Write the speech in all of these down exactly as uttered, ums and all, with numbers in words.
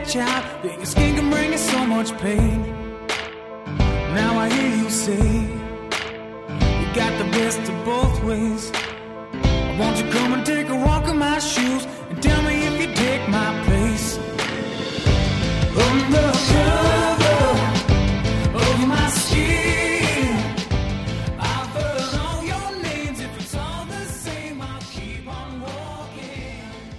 a child, being a skin can bring you so much pain. Now I hear you say, you got the best of both ways. Won't you come and take a walk in my shoes and tell me if you take my place? Undercover of my skin, I've heard all your names. If it's all the same, I'll keep on walking.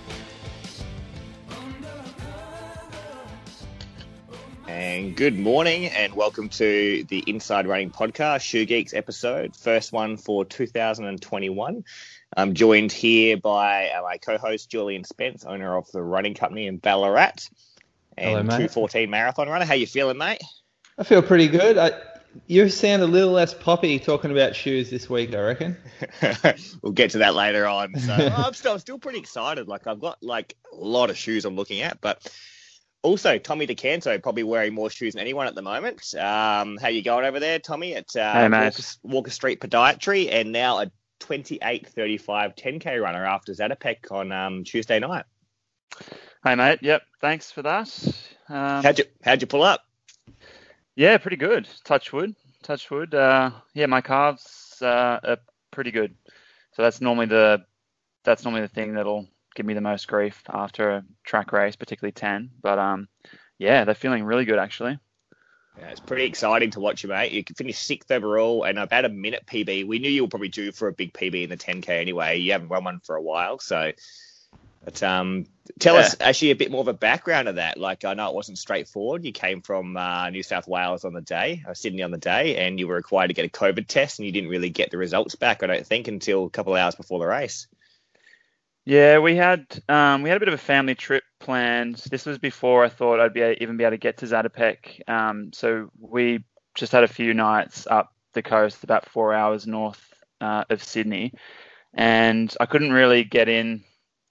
And good morning and welcome to the Inside Running Podcast, Shoe Geeks episode, first one for two thousand twenty-one. I'm joined here by my co-host, Julian Spence, owner of the running company in Ballarat, and Hello, two fourteen marathon runner. How you feeling, mate? I feel pretty good. I, you sound a little less poppy talking about shoes this week, I reckon. We'll get to that later on. So oh, I'm, still, I'm still pretty excited. Like I've got like a lot of shoes I'm looking at, but also Tommy DeCanto probably wearing more shoes than anyone at the moment. Um, how you going over there, Tommy? At uh, hey, mate. Walker, Walker Street Podiatry, and now a twenty-eight thirty-five ten K runner after Zatopek on um, Tuesday night. Hey, mate. Yep. Thanks for that. Um, How'd you How'd you pull up? yeah, pretty good. Touch wood. Touch wood. Uh, yeah, my calves uh, are pretty good. So that's normally the that's normally the thing that'll give me the most grief after a track race, particularly ten. But um, yeah, they're feeling really good actually. Yeah, it's pretty exciting to watch you, mate. You finished sixth overall and about a minute P B. We knew you were probably due for a big P B in the ten K anyway. You haven't run one for a while, so. But um, tell yeah. us actually a bit more of a background of that. Like I know it wasn't straightforward. You came from uh, New South Wales on the day, or Sydney on the day, and you were required to get a COVID test, and you didn't really get the results back, I don't think, until a couple of hours before the race. Yeah, we had um, we had a bit of a family trip planned. This was before I thought I'd be able, even be able to get to Zatopek. Um, so we just had a few nights up the coast, about four hours north uh, of Sydney, and I couldn't really get in.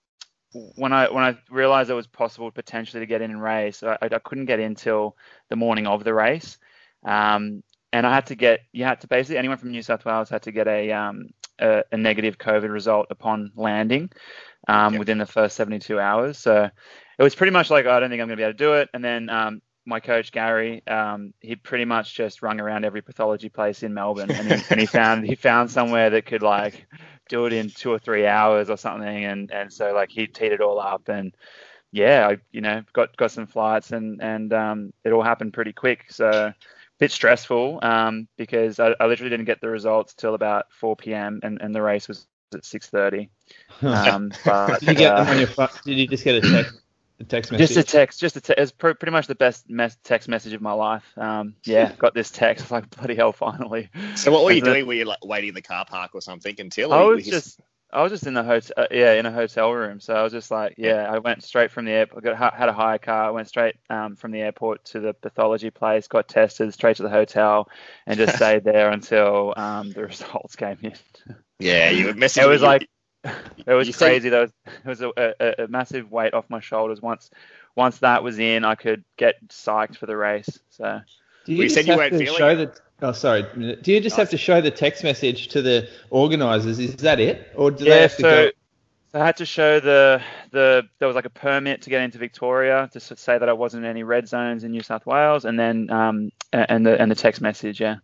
When I when I realised it was possible potentially to get in and race, I, I couldn't get in till the morning of the race, um, and I had to get you had to basically anyone from New South Wales had to get a um, a, a negative COVID result upon landing um, yep. within the first seventy-two hours. So it was pretty much like, oh, I don't think I'm going to be able to do it. And then um, my coach Gary, um, he pretty much just rung around every pathology place in Melbourne, and he, and he found he found somewhere that could like do it in two or three hours or something, and and so like he teed it all up, and yeah, I you know got got some flights, and and um, it all happened pretty quick. So a bit stressful um, because I, I literally didn't get the results till about four p.m. and, and the race was at six thirty. Um, but, did you get them uh, on your phone? Did you just get a text, a text message? Just a text, just a te- it's pr- pretty much the best mes- text message of my life. Um, yeah, got this text. I was like, bloody hell, finally. So what were you And the- doing? Were you like waiting in the car park or something until? I or was you just, I was just in the hotel, uh, yeah, in a hotel room. So I was just like, yeah, I went straight from the airport. Got ha- had a hire car. Went straight um, from the airport to the pathology place. Got tested straight to the hotel, and just stayed there until um, the results came in. Yeah, you were messaging. It was like, it was you said- crazy. There was, it was a, a, a massive weight off my shoulders. Once, once that was in, I could get psyched for the race. So. Do you Well, you just said you have weren't to feeling show it. the? Oh, sorry. Do you just have to show the text message to the organisers? Is that it, or do they Yeah, have to so, go? so I had to show the the there was like a permit to get into Victoria to s- say that I wasn't in any red zones in New South Wales, and then um a- and the and the text message, yeah.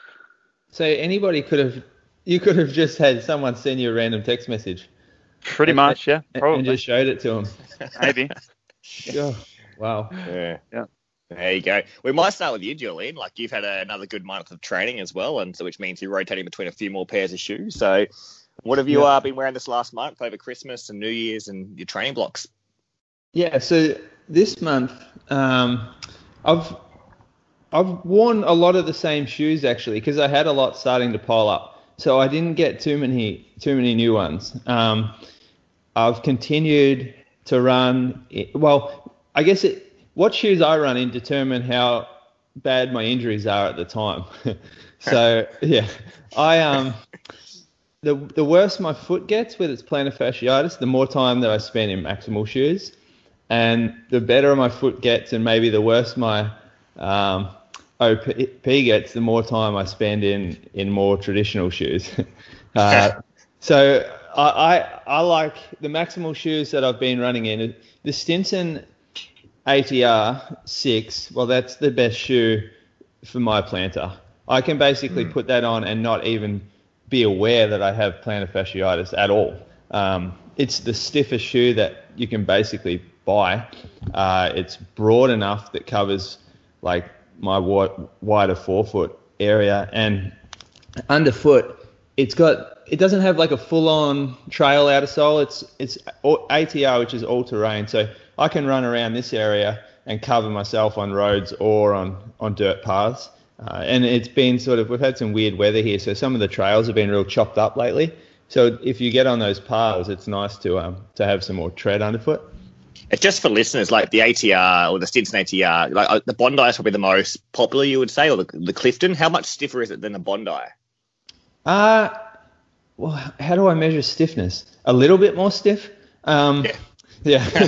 So anybody could have, you could have just had someone send you a random text message. Pretty And- much, yeah, and- probably, And just showed it to them. maybe. Oh, wow. Yeah. Yeah. There you go. We might start with you, Julian. Like you've had a, another good month of training as well, and so which means you're rotating between a few more pairs of shoes. So, what have you Yeah. uh, been wearing this last month over Christmas and New Year's and your training blocks? Yeah, so this month, um, I've I've worn a lot of the same shoes actually because I had a lot starting to pile up, so I didn't get too many too many new ones. Um, I've continued to run. Well, I guess it, what shoes I run in determine how bad my injuries are at the time. So yeah, I um. The, the worse my foot gets with its plantar fasciitis, the more time that I spend in maximal shoes. And the better my foot gets and maybe the worse my um, O P gets, the more time I spend in, in more traditional shoes. uh, so I, I I like the maximal shoes that I've been running in. The Stinson A T R six, well, that's the best shoe for my plantar. I can basically mm. put that on and not even be aware that I have plantar fasciitis at all. Um, it's the stiffest shoe that you can basically buy. Uh, it's broad enough that covers like my w- wider forefoot area, and underfoot, it's got, it doesn't have like a full-on trail outer sole. It's it's A T R, which is all-terrain, so I can run around this area and cover myself on roads or on, on dirt paths. Uh, and it's been sort of, we've had some weird weather here, so some of the trails have been real chopped up lately. So if you get on those paths, it's nice to um to have some more tread underfoot. It's just for listeners, like the A T R or the Stinson A T R, like uh, the Bondi is probably the most popular, you would say, or the, the Clifton. How much stiffer is it than the Bondi? Uh, well, how do I measure stiffness? A little bit more stiff. Um, yeah. Yeah.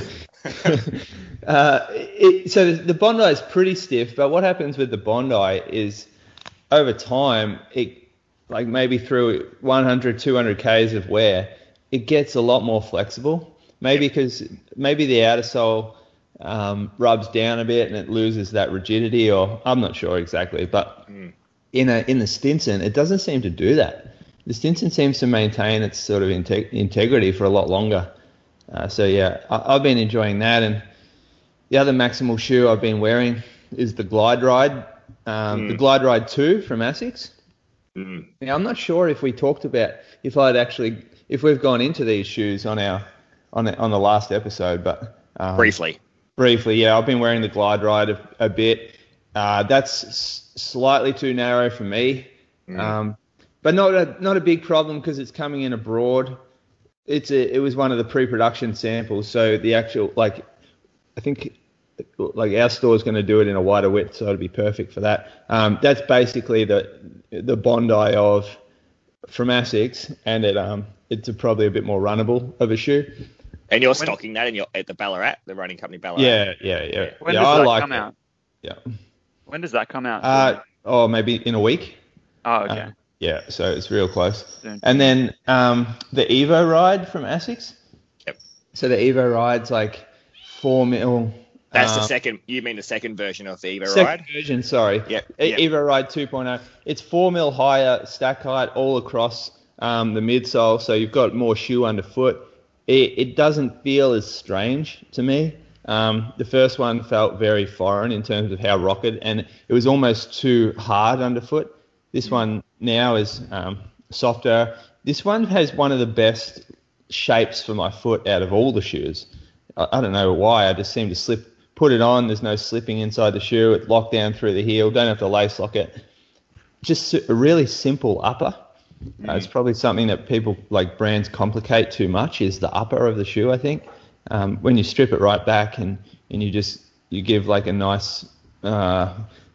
uh, it, so the Bondi is pretty stiff, but what happens with the Bondi is over time, it like maybe through one hundred, two hundred kays of wear, it gets a lot more flexible. Maybe because maybe the outer sole um, rubs down a bit and it loses that rigidity, or I'm not sure exactly. But mm. in a in the Stinson, it doesn't seem to do that. The Stinson seems to maintain its sort of integ- integrity for a lot longer. Uh, so yeah, I, I've been enjoying that. And the other Maximal shoe I've been wearing is the Glide Ride, um, mm. the Glide Ride two from Asics. Mm. Now I'm not sure if we talked about if I'd actually if we've gone into these shoes on our on the, on the last episode, but um, briefly, briefly, yeah, I've been wearing the Glide Ride a, a bit. Uh, that's s- slightly too narrow for me, mm. um, but not a not a big problem because it's coming in a broad. It's a, it was one of the pre-production samples, so the actual like, I think like our store is going to do it in a wider width, so it'll be perfect for that. Um, that's basically the the Bondi of from Asics, and it um it's a, probably a bit more runnable of a shoe. And you're when, stocking that in your, at the Ballarat, the running company Ballarat? Yeah, yeah, yeah. When yeah, does I that like come it. out? Yeah. When does that come out? Uh, oh, maybe in a week. Oh, okay. Uh, yeah, so it's real close. Soon. And then um, the Evo Ride from Asics. Yep. So the Evo Ride's like four mil. That's um, the second, you mean the second version of the Evo second Ride? version, sorry. Yep. E- yep. Evo Ride two point oh. It's four mil higher stack height all across um, the midsole, so you've got more shoe underfoot. It, it doesn't feel as strange to me. Um, the first one felt very foreign in terms of how rocket, and it was almost too hard underfoot. This one now is um, softer. This one has one of the best shapes for my foot out of all the shoes. I, I don't know why. I just seem to slip, put it on. There's no slipping inside the shoe. It's locked down through the heel. Don't have to lace lock it. Just a really simple upper. Uh, it's probably something that people, like brands, complicate too much, is the upper of the shoe, I think. Um, when you strip it right back and, and you just you give like a nice uh,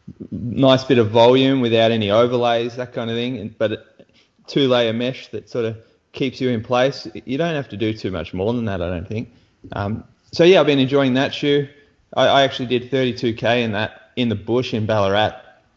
nice bit of volume without any overlays, that kind of thing, and, but it, two-layer mesh that sort of keeps you in place. You don't have to do too much more than that, I don't think. Um, so, yeah, I've been enjoying that shoe. I, I actually did thirty-two K in that in the bush in Ballarat,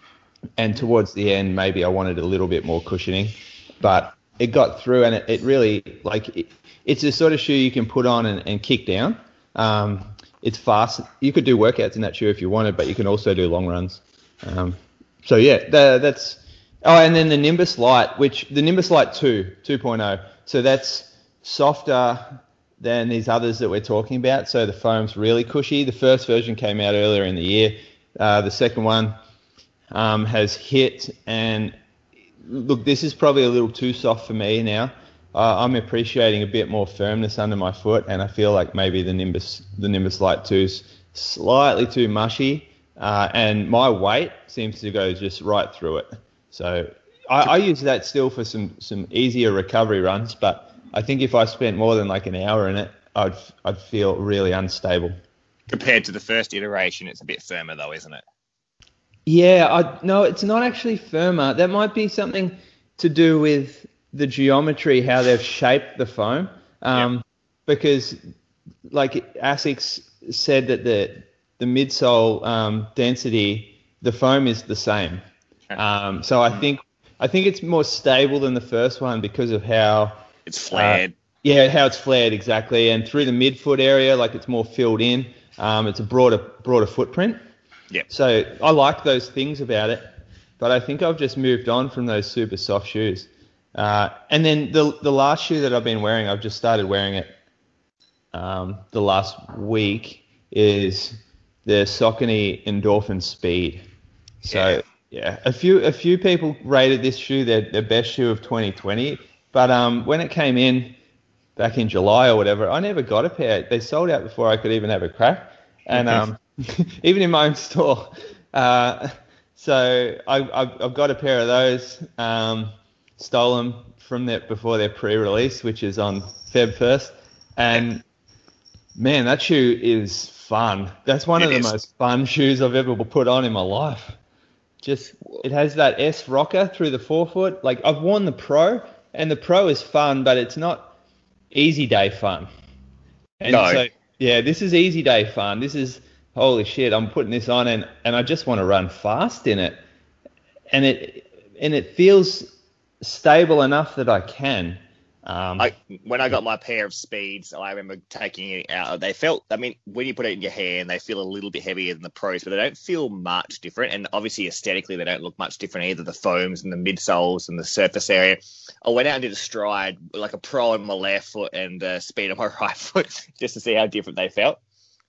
and towards the end maybe I wanted a little bit more cushioning. But it got through, and it, it really, like, it, it's the sort of shoe you can put on and, and kick down. Um, it's fast. You could do workouts in that shoe if you wanted, but you can also do long runs. Um, so, yeah, the, that's... Oh, and then the Nimbus Lite, which the Nimbus Lite two, two point oh. So that's softer than these others that we're talking about. So the foam's really cushy. The first version came out earlier in the year. Uh, the second one um, has hit, and... Look, this is probably a little too soft for me now. Uh, I'm appreciating a bit more firmness under my foot, and I feel like maybe the Nimbus, the Nimbus Lite two is slightly too mushy, uh, and my weight seems to go just right through it. So I, I use that still for some, some easier recovery runs, but I think if I spent more than like an hour in it, I'd I'd feel really unstable. Compared to the first iteration, it's a bit firmer though, isn't it? Yeah, I, no, it's not actually firmer. That might be something to do with the geometry, how they've shaped the foam. Um, yep. Because, like Asics said that the the midsole um, density, the foam is the same. Um, so I think I think it's more stable than the first one because of how it's flared. Uh, yeah, how it's flared exactly, and through the midfoot area, like it's more filled in. Um, it's a broader broader footprint. Yeah. So I like those things about it, but I think I've just moved on from those super soft shoes. Uh, and then the the last shoe that I've been wearing, I've just started wearing it um, the last week, is the Saucony Endorphin Speed. So Yeah. yeah, a few a few people rated this shoe their, their best shoe of twenty twenty, but um, when it came in back in July or whatever, I never got a pair. They sold out before I could even have a crack, and um, even in my own store. Uh, so I, I've, I've got a pair of those. Um, stole them from that before their pre-release, which is on February first, and man, that shoe is fun. That's one It of the is. most fun shoes I've ever put on in my life. Just, it has that S rocker through the forefoot. Like, I've worn the Pro, and the Pro is fun, but it's not easy day fun. And No. so, yeah, this is easy day fun. This is, holy shit, I'm putting this on, and, and I just want to run fast in it. And it and it feels stable enough that I can. Um, I, when I got my pair of Speeds, I remember taking it out. They felt, I mean, when you put it in your hand, they feel a little bit heavier than the Pros, but they don't feel much different. And obviously, aesthetically, they don't look much different either. The foams and the midsoles and the surface area. I went out and did a stride, like a Pro on my left foot and a Speed on my right foot, just to see how different they felt.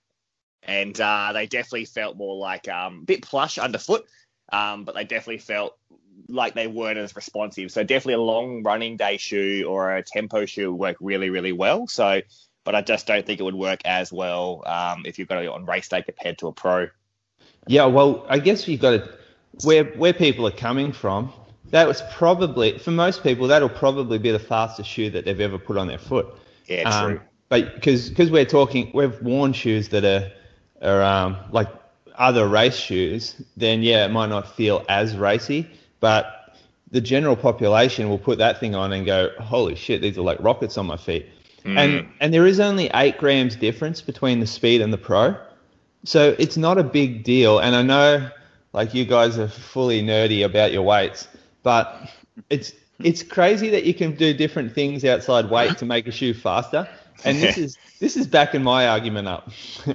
And uh, they definitely felt more like um, a bit plush underfoot, um, but they definitely felt like they weren't as responsive. So definitely a long running day shoe or a tempo shoe would work really, really well. So, but I just don't think it would work as well um, if you've got it on race day compared to a Pro. Yeah, well, I guess you've got to, where where people are coming from, that was probably, for most people, that'll probably be the fastest shoe that they've ever put on their foot. Yeah, Um, true. but because because we're talking, we've worn shoes that are, are um, like other race shoes, then yeah, it might not feel as racy. But the general population will put that thing on and go, holy shit, these are like rockets on my feet. Mm. And and there is only eight grams difference between the Speed and the Pro. So it's not a big deal. And I know like you guys are fully nerdy about your weights, but it's it's crazy that you can do different things outside weight to make a shoe faster. And this is this is backing my argument up.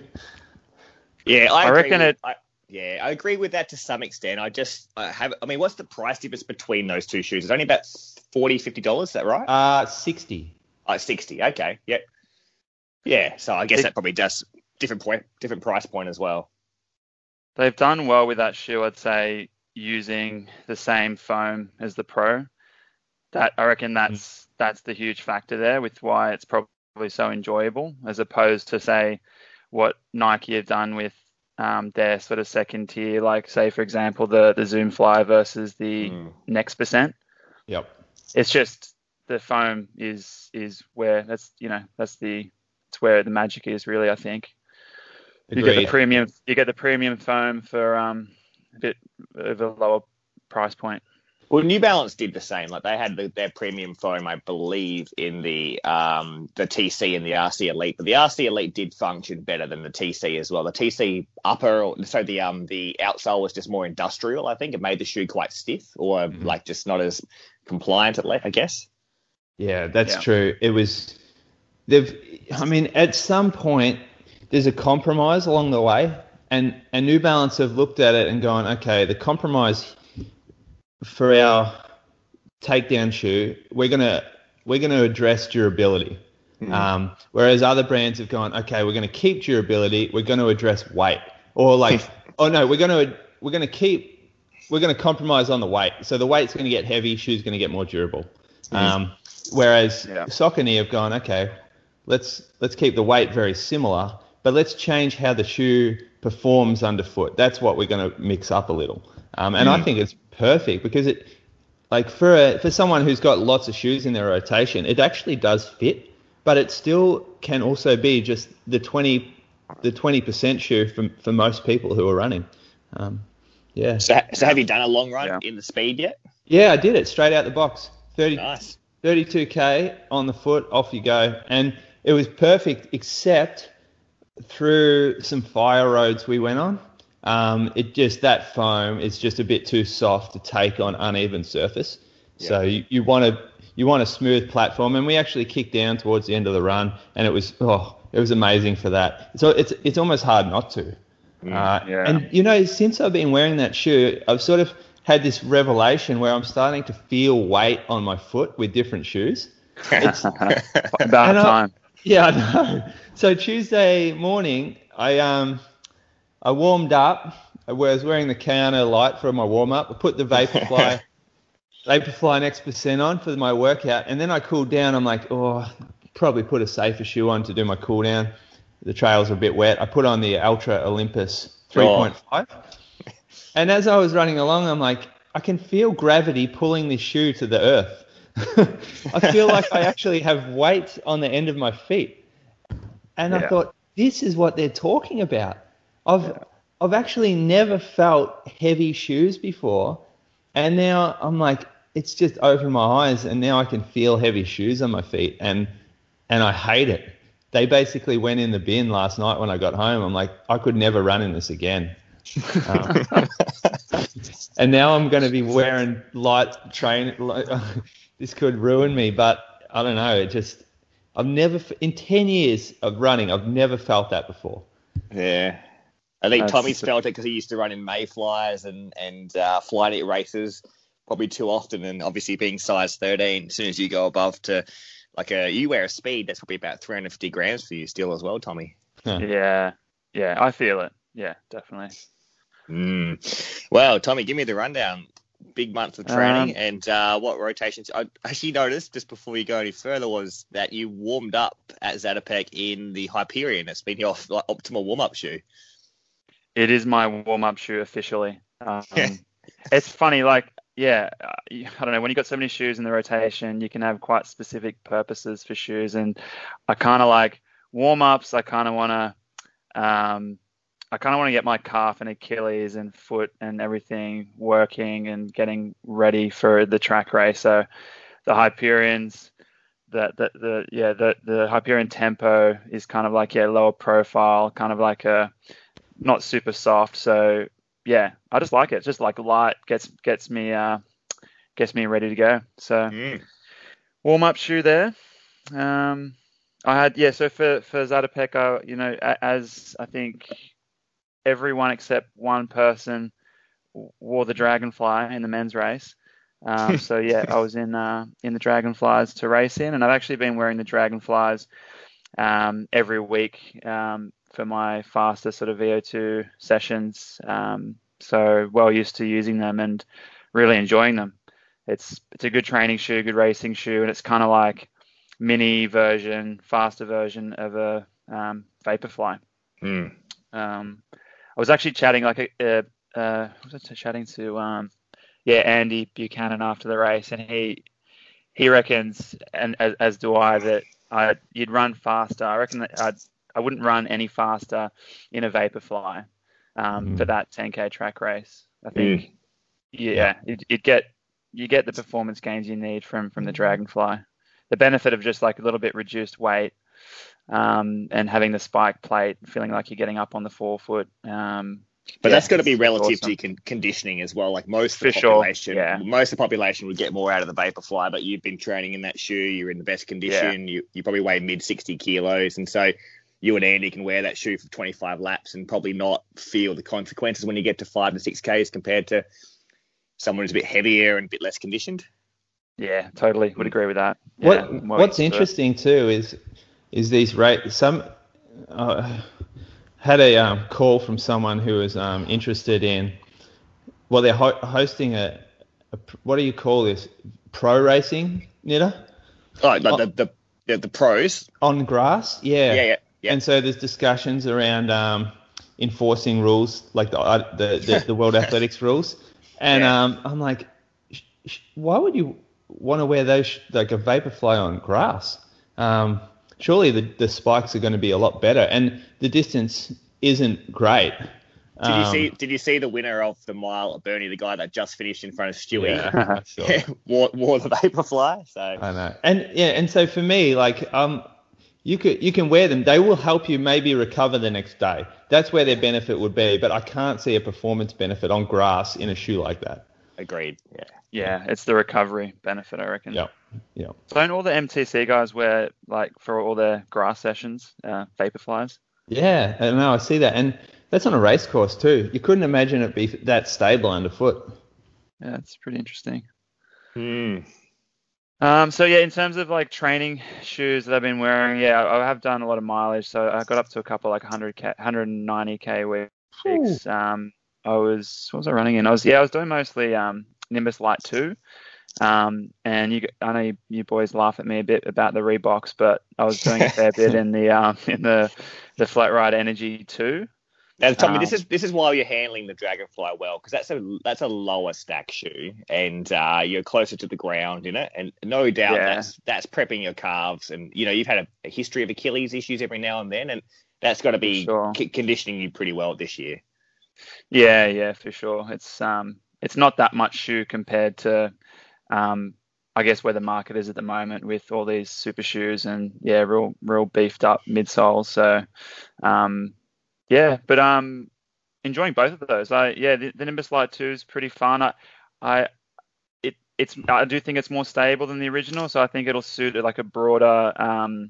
Yeah, I, I agree reckon with, it- I, yeah, I agree with that to some extent. I just I have. I mean, what's the price difference between those two shoes? It's only about forty dollars, fifty dollars. Is that right? Uh sixty. Oh, sixty. Okay. Yep. Yeah. So I guess It- that probably does different point, different price point as well. They've done well with that shoe, I'd say, using the same foam as the Pro. That I reckon that's that's the huge factor there with why it's probably so enjoyable, as opposed to say what Nike have done with um, their sort of second tier, like say for example the the Zoom Fly versus the Mm. Next Percent. Yep. It's just the foam is is where that's you know that's the it's where the magic is really. I think. You get the Agreed. premium. You get the premium foam for um, a bit of a lower price point. Well, New Balance did the same. Like they had the, their premium foam, I believe, in the um, the T C and the R C Elite, but the R C Elite did function better than the T C as well. The T C upper, or, so the um the outsole was just more industrial. I think it made the shoe quite stiff, or Mhm. like just not as compliant. At least, I guess. Yeah, that's Yeah. true. It was, they've, I mean, at some point, there's a compromise along the way, and, and New Balance have looked at it and gone, okay, the compromise for our takedown shoe, we're gonna we're gonna address durability. Mm. Um, whereas other brands have gone, okay, we're gonna keep durability, we're gonna address weight, or like, oh no, we're gonna we're gonna keep we're gonna compromise on the weight, so the weight's gonna get heavy, shoe's gonna get more durable. Mm. Um, whereas Yeah. Saucony have gone, okay, let's let's keep the weight very similar, but let's change how the shoe performs underfoot. That's what we're going to mix up a little. Um, and I Mm. think it's perfect because it, like for a, for someone who's got lots of shoes in their rotation, it actually does fit, but it still can also be just the twenty the twenty percent shoe for for most people who are running. Um, yeah. So, so have you done a long run Yeah. in the Speed yet? Yeah, I did it straight out the box. thirty, Nice. thirty-two K on the foot, off you go. And it was perfect, except through some fire roads we went on. Um, it just, that foam is just a bit too soft to take on uneven surface. Yeah. So you, you want to, you want a smooth platform. And we actually kicked down towards the end of the run, and it was, oh, it was amazing for that. So it's it's almost hard not to. Mm, uh, yeah. And you know, since I've been wearing that shoe, I've sort of had this revelation where I'm starting to feel weight on my foot with different shoes. It's About and I- time. Yeah, I know. So Tuesday morning, I um, I warmed up. I was wearing the Kayano Light for my warm up. I put the Vaporfly, Vaporfly Next Percent on for my workout, and then I cooled down. I'm like, oh, probably put a safer shoe on to do my cool down. The trails are a bit wet. I put on the Ultra Olympus three point five, and as I was running along, I'm like, I can feel gravity pulling this shoe to the earth. I feel like I actually have weight on the end of my feet. And I Yeah. thought, this is what they're talking about. I've I've actually never felt heavy shoes before. And now I'm like, it's just opened my eyes, and now I can feel heavy shoes on my feet, and and I hate it. They basically went in the bin last night when I got home. I'm like, I could never run in this again. Um, and now I'm going to be wearing light train. This could ruin me, but I don't know. It just, I've never, in ten years of running, I've never felt that before. Yeah. I think That's- Tommy's felt it because he used to run in Mayflies and, and uh, flight it races probably too often. And obviously being size thirteen, as soon as you go above to like a, you wear a speed, that's probably about three hundred fifty grams for you still as well, Tommy. Yeah. Yeah. I feel it. Yeah, definitely. Mm. Well, Tommy, give me the rundown. Big month of training Um, and uh, what rotations. I actually noticed just before you go any further was that you warmed up at Zatopek in the Hyperion. It's been your like, optimal warm-up shoe. It is my warm-up shoe officially. Um, it's funny, like, yeah, uh, you- I don't know, when you've got so many shoes in the rotation, you can have quite specific purposes for shoes. And I kind of like warm-ups. I kind of want to, um, I kind of want to get my calf and Achilles and foot and everything working and getting ready for the track race. So the Hyperions, the, the, the yeah, the, the Hyperion Tempo is kind of like, yeah, lower profile, kind of like a, not super soft. So yeah, I just like it. It's just like light, gets gets me uh gets me ready to go. So Mm. warm up shoe there. Um, I had yeah. So for for Zatopek, I, you know, a- as I think everyone except one person wore the Dragonfly in the men's race. Um, so yeah, I was in uh, in the Dragonflies to race in, and I've actually been wearing the Dragonflies um, every week um, for my faster sort of V O two sessions. Um, so well used to using them and really enjoying them. It's it's a good training shoe, good racing shoe, and it's kind of like mini version, faster version of a um, Vaporfly. Mm. Um, I was actually chatting like a, uh, uh, was I chatting to um, yeah Andy Buchanan after the race, and he he reckons, and as, as do I, that I you'd run faster. I reckon that I'd, I wouldn't run any faster in a Vaporfly um, Mm. for that ten K track race. I think Mm. yeah, it it get you get the performance gains you need from from the Dragonfly. The benefit of just like a little bit reduced weight. Um, and having the spike plate, feeling like you're getting up on the forefoot. Um, But yeah, that's got to be it's relative awesome. to your con- conditioning as well. Like most of the For sure, population, yeah. most of the population would get more out of the Vaporfly, but you've been training in that shoe. You're in the best condition. You you probably weigh mid sixty kilos, and so you and Andy can wear that shoe for twenty-five laps and probably not feel the consequences when you get to five to six Ks compared to someone who's a bit heavier and a bit less conditioned. Yeah, totally would agree with that. What Yeah, I'm well What's used to it. interesting too is is these rate some uh, had a um, call from someone who was um, interested in well they're ho- hosting a, a what do you call this pro racing Nita Oh, like the, the the the pros. on grass yeah Yeah, yeah, yeah. and so there's discussions around um, enforcing rules like the uh, the, the, the World Athletics rules and Yeah. um, I'm like sh- sh- why would you want to wear those sh- like a Vaporfly on grass? Um, surely the, the spikes are going to be a lot better, and the distance isn't great. Did you see? Did you see the winner of the mile, Bernie, the guy that just finished in front of Stewie? Yeah, I saw it. wore, wore the Vaporfly. So I know, and yeah, and so for me, like, um, you could you can wear them. They will help you maybe recover the next day. That's where their benefit would be. But I can't see a performance benefit on grass in a shoe like that. agreed. Yeah. Yeah, it's the recovery benefit, I reckon. Yeah. yeah. So don't all the M T C guys wear, like, for all their grass sessions, uh, Vaporflies? Yeah, I know, I see that. And that's on a race course too. You couldn't imagine it be that stable underfoot. Yeah, it's pretty interesting. Hmm. Um, so yeah, in terms of like training shoes that I've been wearing, yeah, I, I have done a lot of mileage. So I got up to a couple like one hundred K, one ninety K weeks. Um, I was, what was I running in? I was, yeah, I was doing mostly um, Nimbus Light two. Um, and you, I know you, you boys laugh at me a bit about the Reeboks, but I was doing a fair bit in the um, in the the Flat Ride Energy two. Now, Tommy, Um, this is this is why you're handling the Dragonfly well, because that's a that's a lower stack shoe, and uh, you're closer to the ground in it, and no doubt Yeah. that's that's prepping your calves, and you know you've had a, a history of Achilles issues every now and then, and that's got to be sure. c- conditioning you pretty well this year. Yeah, yeah, for sure. It's um, it's not that much shoe compared to, um, I guess where the market is at the moment with all these super shoes and yeah, real real beefed up midsoles. So, um, yeah, but um, enjoying both of those. I yeah, the, the Nimbus Light two is pretty fun. I, I it it's I do think it's more stable than the original, so I think it'll suit like a broader um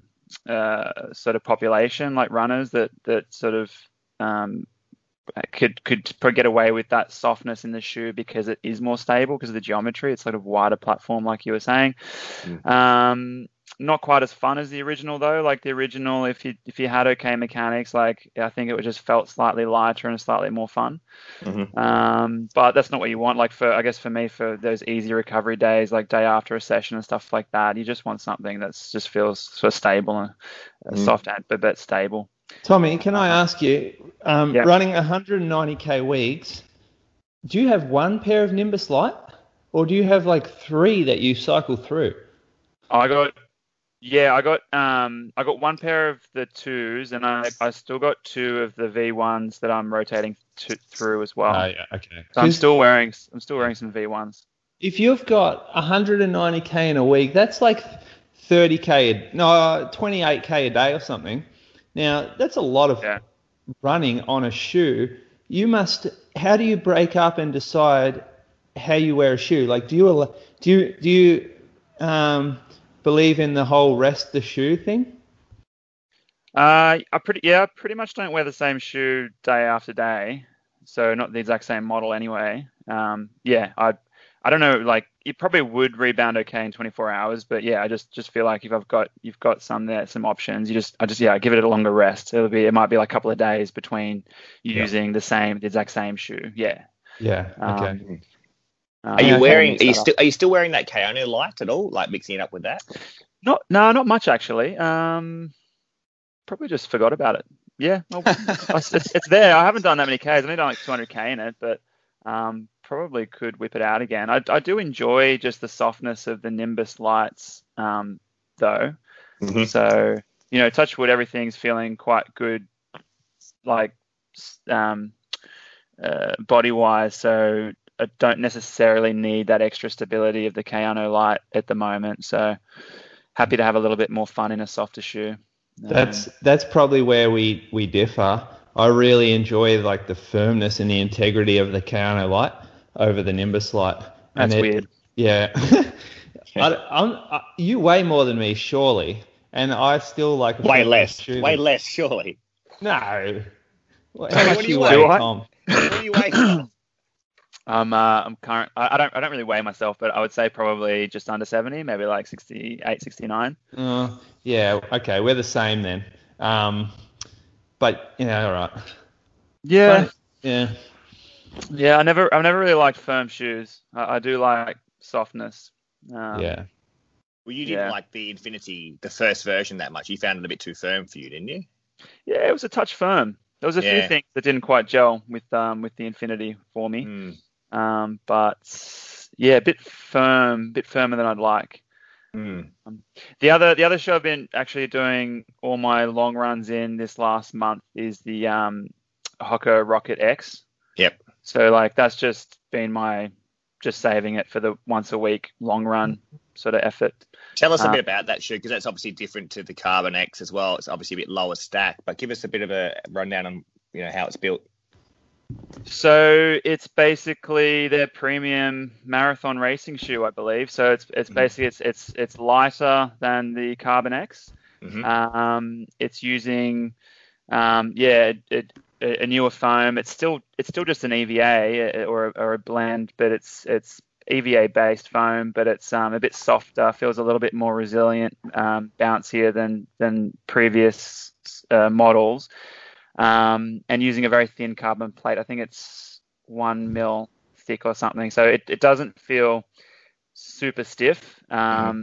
uh sort of population, like runners that that sort of um could could probably get away with that softness in the shoe because it is more stable because of the geometry. It's sort of wider platform, like you were saying. Mm. Um, not quite as fun as the original though. Like the original, if you if you had okay mechanics, like I think it would just felt slightly lighter and slightly more fun. Mm-hmm. Um, but that's not what you want. Like for I guess for me, for those easy recovery days, like day after a session and stuff like that, you just want something that's just feels sort of stable and uh, Mm. soft and but, but stable. Tommy, can I ask you, um, Yeah. running one hundred ninety K weeks, do you have one pair of Nimbus Light, or do you have like three that you cycle through? I got, yeah, I got, um, I got one pair of the twos, and I, I still got two of the V ones that I'm rotating to, through as well. Oh, yeah, okay. So I'm 'Cause still wearing, I'm still wearing some V ones. if you've got one hundred ninety K in a week, that's like thirty K, no, twenty-eight K a day or something. Now, that's a lot of Yeah. running on a shoe. You must, how do you break up and decide how you wear a shoe? Like, do you, al- do you, do you um, believe in the whole rest the shoe thing? Uh, I pretty, yeah, I pretty much don't wear the same shoe day after day, so not the exact same model anyway. Um, yeah, I, I don't know, like it probably would rebound okay in twenty-four hours, but yeah, I just, just feel like if I've got, you've got some there, some options, you just, I just, yeah, give it a longer rest. It'll be, it might be like a couple of days between Yeah. using the same, the exact same shoe. Yeah. Yeah, okay. Um, Are you um, wearing? mix Are you that up. still? Are you still wearing that Kayano light at all? Like mixing it up with that? Not, no, not much actually. Um, probably just forgot about it. Yeah, well, it's, it's there. I haven't done that many Ks. I've only done like two hundred K in it, but um, probably could whip it out again. I, I do enjoy just the softness of the Nimbus lights, um, though. Mhm. So you know, touch wood, everything's feeling quite good, like um, uh, body wise. So I don't necessarily need that extra stability of the Kayano light at the moment. So happy to have a little bit more fun in a softer shoe. That's that's probably where we, we differ. I really enjoy like the firmness and the integrity of the Kayano light over the Nimbus light. And That's it- weird. Yeah. I, I'm, I, you weigh more than me, surely, and I still like a Way firm less. shoe Way than- less, surely. No. How What much do do you you weigh? weigh, Do I? Tom? What do you weigh? I'm uh, I'm current. I, I don't I don't really weigh myself, but I would say probably just under seventy, maybe like sixty-eight, sixty-nine. Uh, yeah. Okay, we're the same then. Um, but yeah, all right. Yeah, Yeah. yeah. I never I never really liked firm shoes. I, I do like softness. Um, Yeah. Well, you didn't Yeah. like the Infinity, the first version, that much. You found it a bit too firm for you, didn't you? Yeah, it was a touch firm. There was a Yeah. few things that didn't quite gel with um with the Infinity for me. Mm. Um, but yeah, a bit firm, bit firmer than I'd like. Mm. The other the other show I've been actually doing all my long runs in this last month is the um, Hoka Rocket X. Yep. So like that's just been my just saving it for the once a week long run sort of effort. Tell us a Uh, bit about that shoe, because that's obviously different to the Carbon X as well. It's obviously a bit lower stack, but give us a bit of a rundown on you know how it's built. So it's basically their premium marathon racing shoe, I believe. So it's it's basically it's it's it's lighter than the Carbon X. Mm-hmm. Um, it's using um, yeah it, it, a newer foam. It's still it's still just an E V A or a, or a blend, but it's it's E V A based foam, but it's um, a bit softer, feels a little bit more resilient, um, bouncier than than previous uh, models. Um, and using a very thin carbon plate. I think it's one mil thick or something. So it, it doesn't feel super stiff. Um, mm-hmm.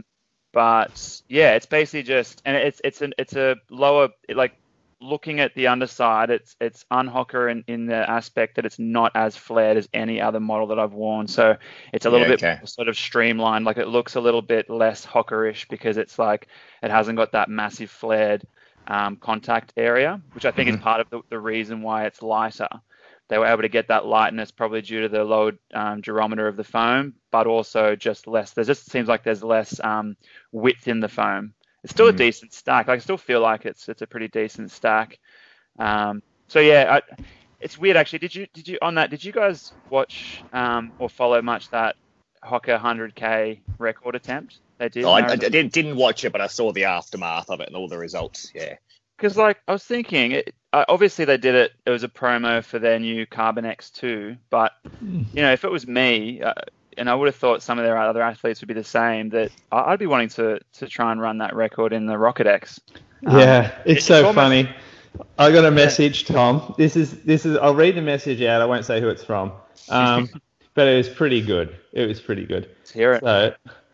But yeah, it's basically just, and it's it's an it's a lower, like looking at the underside, it's it's unhocker in, in the aspect that it's not as flared as any other model that I've worn. So it's a little yeah, bit okay. more sort of streamlined. Like it looks a little bit less hockerish because it's like it hasn't got that massive flared Um, contact area, which I think mm-hmm. is part of the, the reason why it's lighter. They were able to get that lightness probably due to the low um, durometer of the foam, but also just less. There just seems like there's less um, width in the foam. It's still mm-hmm. a decent stack. Like, I still feel like it's it's a pretty decent stack. Um, so yeah, I, it's weird actually. Did you did you on that? Did you guys watch um, or follow much that Hoka one hundred K record attempt? They did. Oh, I, I didn't, didn't watch it, but I saw the aftermath of it and all the results. Yeah. Because, like, I was thinking, it, uh, obviously they did it. It was a promo for their new Carbon X two. But, you know, if it was me, uh, and I would have thought some of their other athletes would be the same, that I'd be wanting to, to try and run that record in the Rocket X. Um, yeah, it's it, so it's almost, funny. I got a message, Tom. This is this is. I'll read the message out. I won't say who it's from. Um, but it was pretty good. It was pretty good. Let's hear it. So.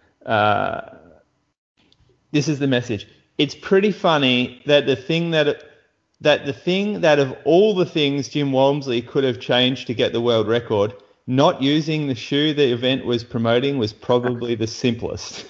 Uh, This is the message. It's pretty funny that the thing that that the thing that of all the things Jim Walmsley could have changed to get the world record, not using the shoe the event was promoting was probably the simplest.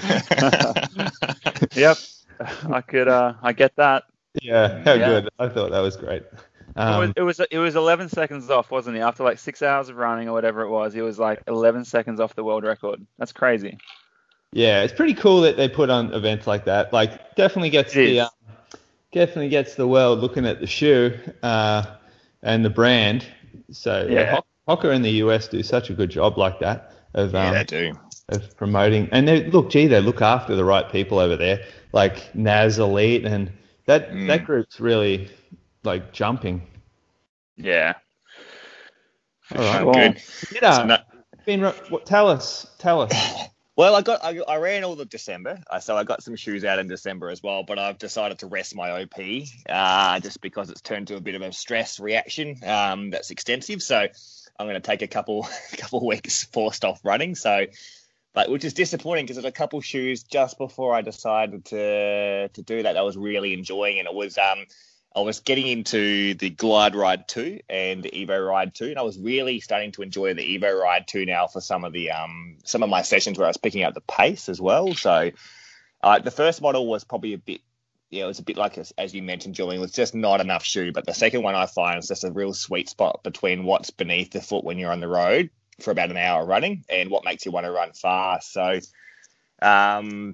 Yep, I could. Uh, I get that. Yeah, how yeah. good. I thought that was great. Um, it, was, it was it was eleven seconds off, wasn't he? After like six hours of running or whatever it was, he was like eleven seconds off the world record. That's crazy. Yeah, it's pretty cool that they put on events like that. Like, definitely gets it the um, definitely gets the world looking at the shoe uh, and the brand. So yeah, Hoka in the U S do such a good job like that of um, yeah, they do. of promoting. And they look, gee, they look after the right people over there, like Naz Elite, and that mm. that group's really like jumping. Yeah. All right, well, good. Yeah, not... been, what, tell us, tell us. Well, I got I, I ran all of December, so I got some shoes out in December as well. But I've decided to rest my O P uh, just because it's turned to a bit of a stress reaction um, that's extensive. So I'm going to take a couple couple weeks forced off running. So, but which is disappointing because there's a couple shoes just before I decided to to do that, that I was really enjoying, and it was um. I was getting into the Glide Ride two and the Evo Ride two, and I was really starting to enjoy the Evo Ride two now for some of the um some of my sessions where I was picking up the pace as well. So uh, the first model was probably a bit, yeah, it was a bit like, as, as you mentioned, Julian, it was just not enough shoe. But the second one I find is just a real sweet spot between what's beneath the foot when you're on the road for about an hour running and what makes you want to run fast. So um.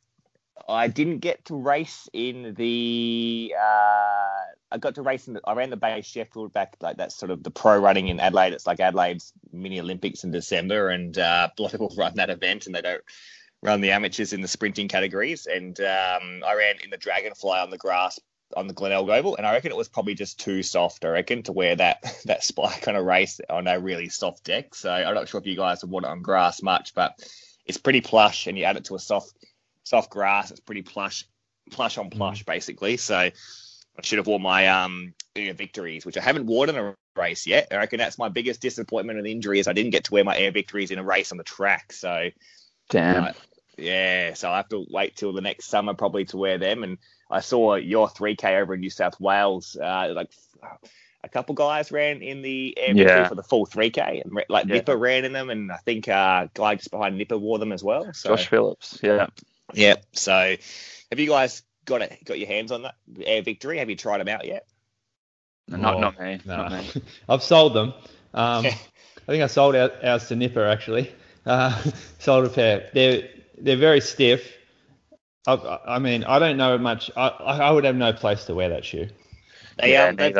I didn't get to race in the. Uh, I got to race in. The, I ran the Bay Sheffield back, like that's sort of the pro running in Adelaide. It's like Adelaide's mini Olympics in December, and uh, a lot of people run that event, and they don't run the amateurs in the sprinting categories. And um, I ran in the Dragonfly on the grass on the Glenelg Oval, and I reckon it was probably just too soft. I reckon to wear that that spike on a race on a really soft deck. So I'm not sure if you guys would want it on grass much, but it's pretty plush, and you add it to a soft. soft grass, it's pretty plush, plush on plush, basically. So I should have worn my um Air Victories, which I haven't worn in a race yet. I reckon that's my biggest disappointment and injury is I didn't get to wear my Air Victories in a race on the track. So, damn. Uh, yeah, so I have to wait till the next summer probably to wear them. And I saw your three K over in New South Wales, uh, like a couple guys ran in the Air Victory yeah. for the full three K, and like yeah. Nipper ran in them, and I think uh, guy just behind Nipper wore them as well. So. Josh Phillips, yeah. Yeah. So, have you guys got it, got your hands on that Air Victory? Have you tried them out yet? Not, oh, not me. No. Not me. I've sold them. Um, I think I sold our, ours to Nipper actually. Uh, sold a pair. They're they're very stiff. I, I mean, I don't know much. I I would have no place to wear that shoe. They yeah, um, they've got a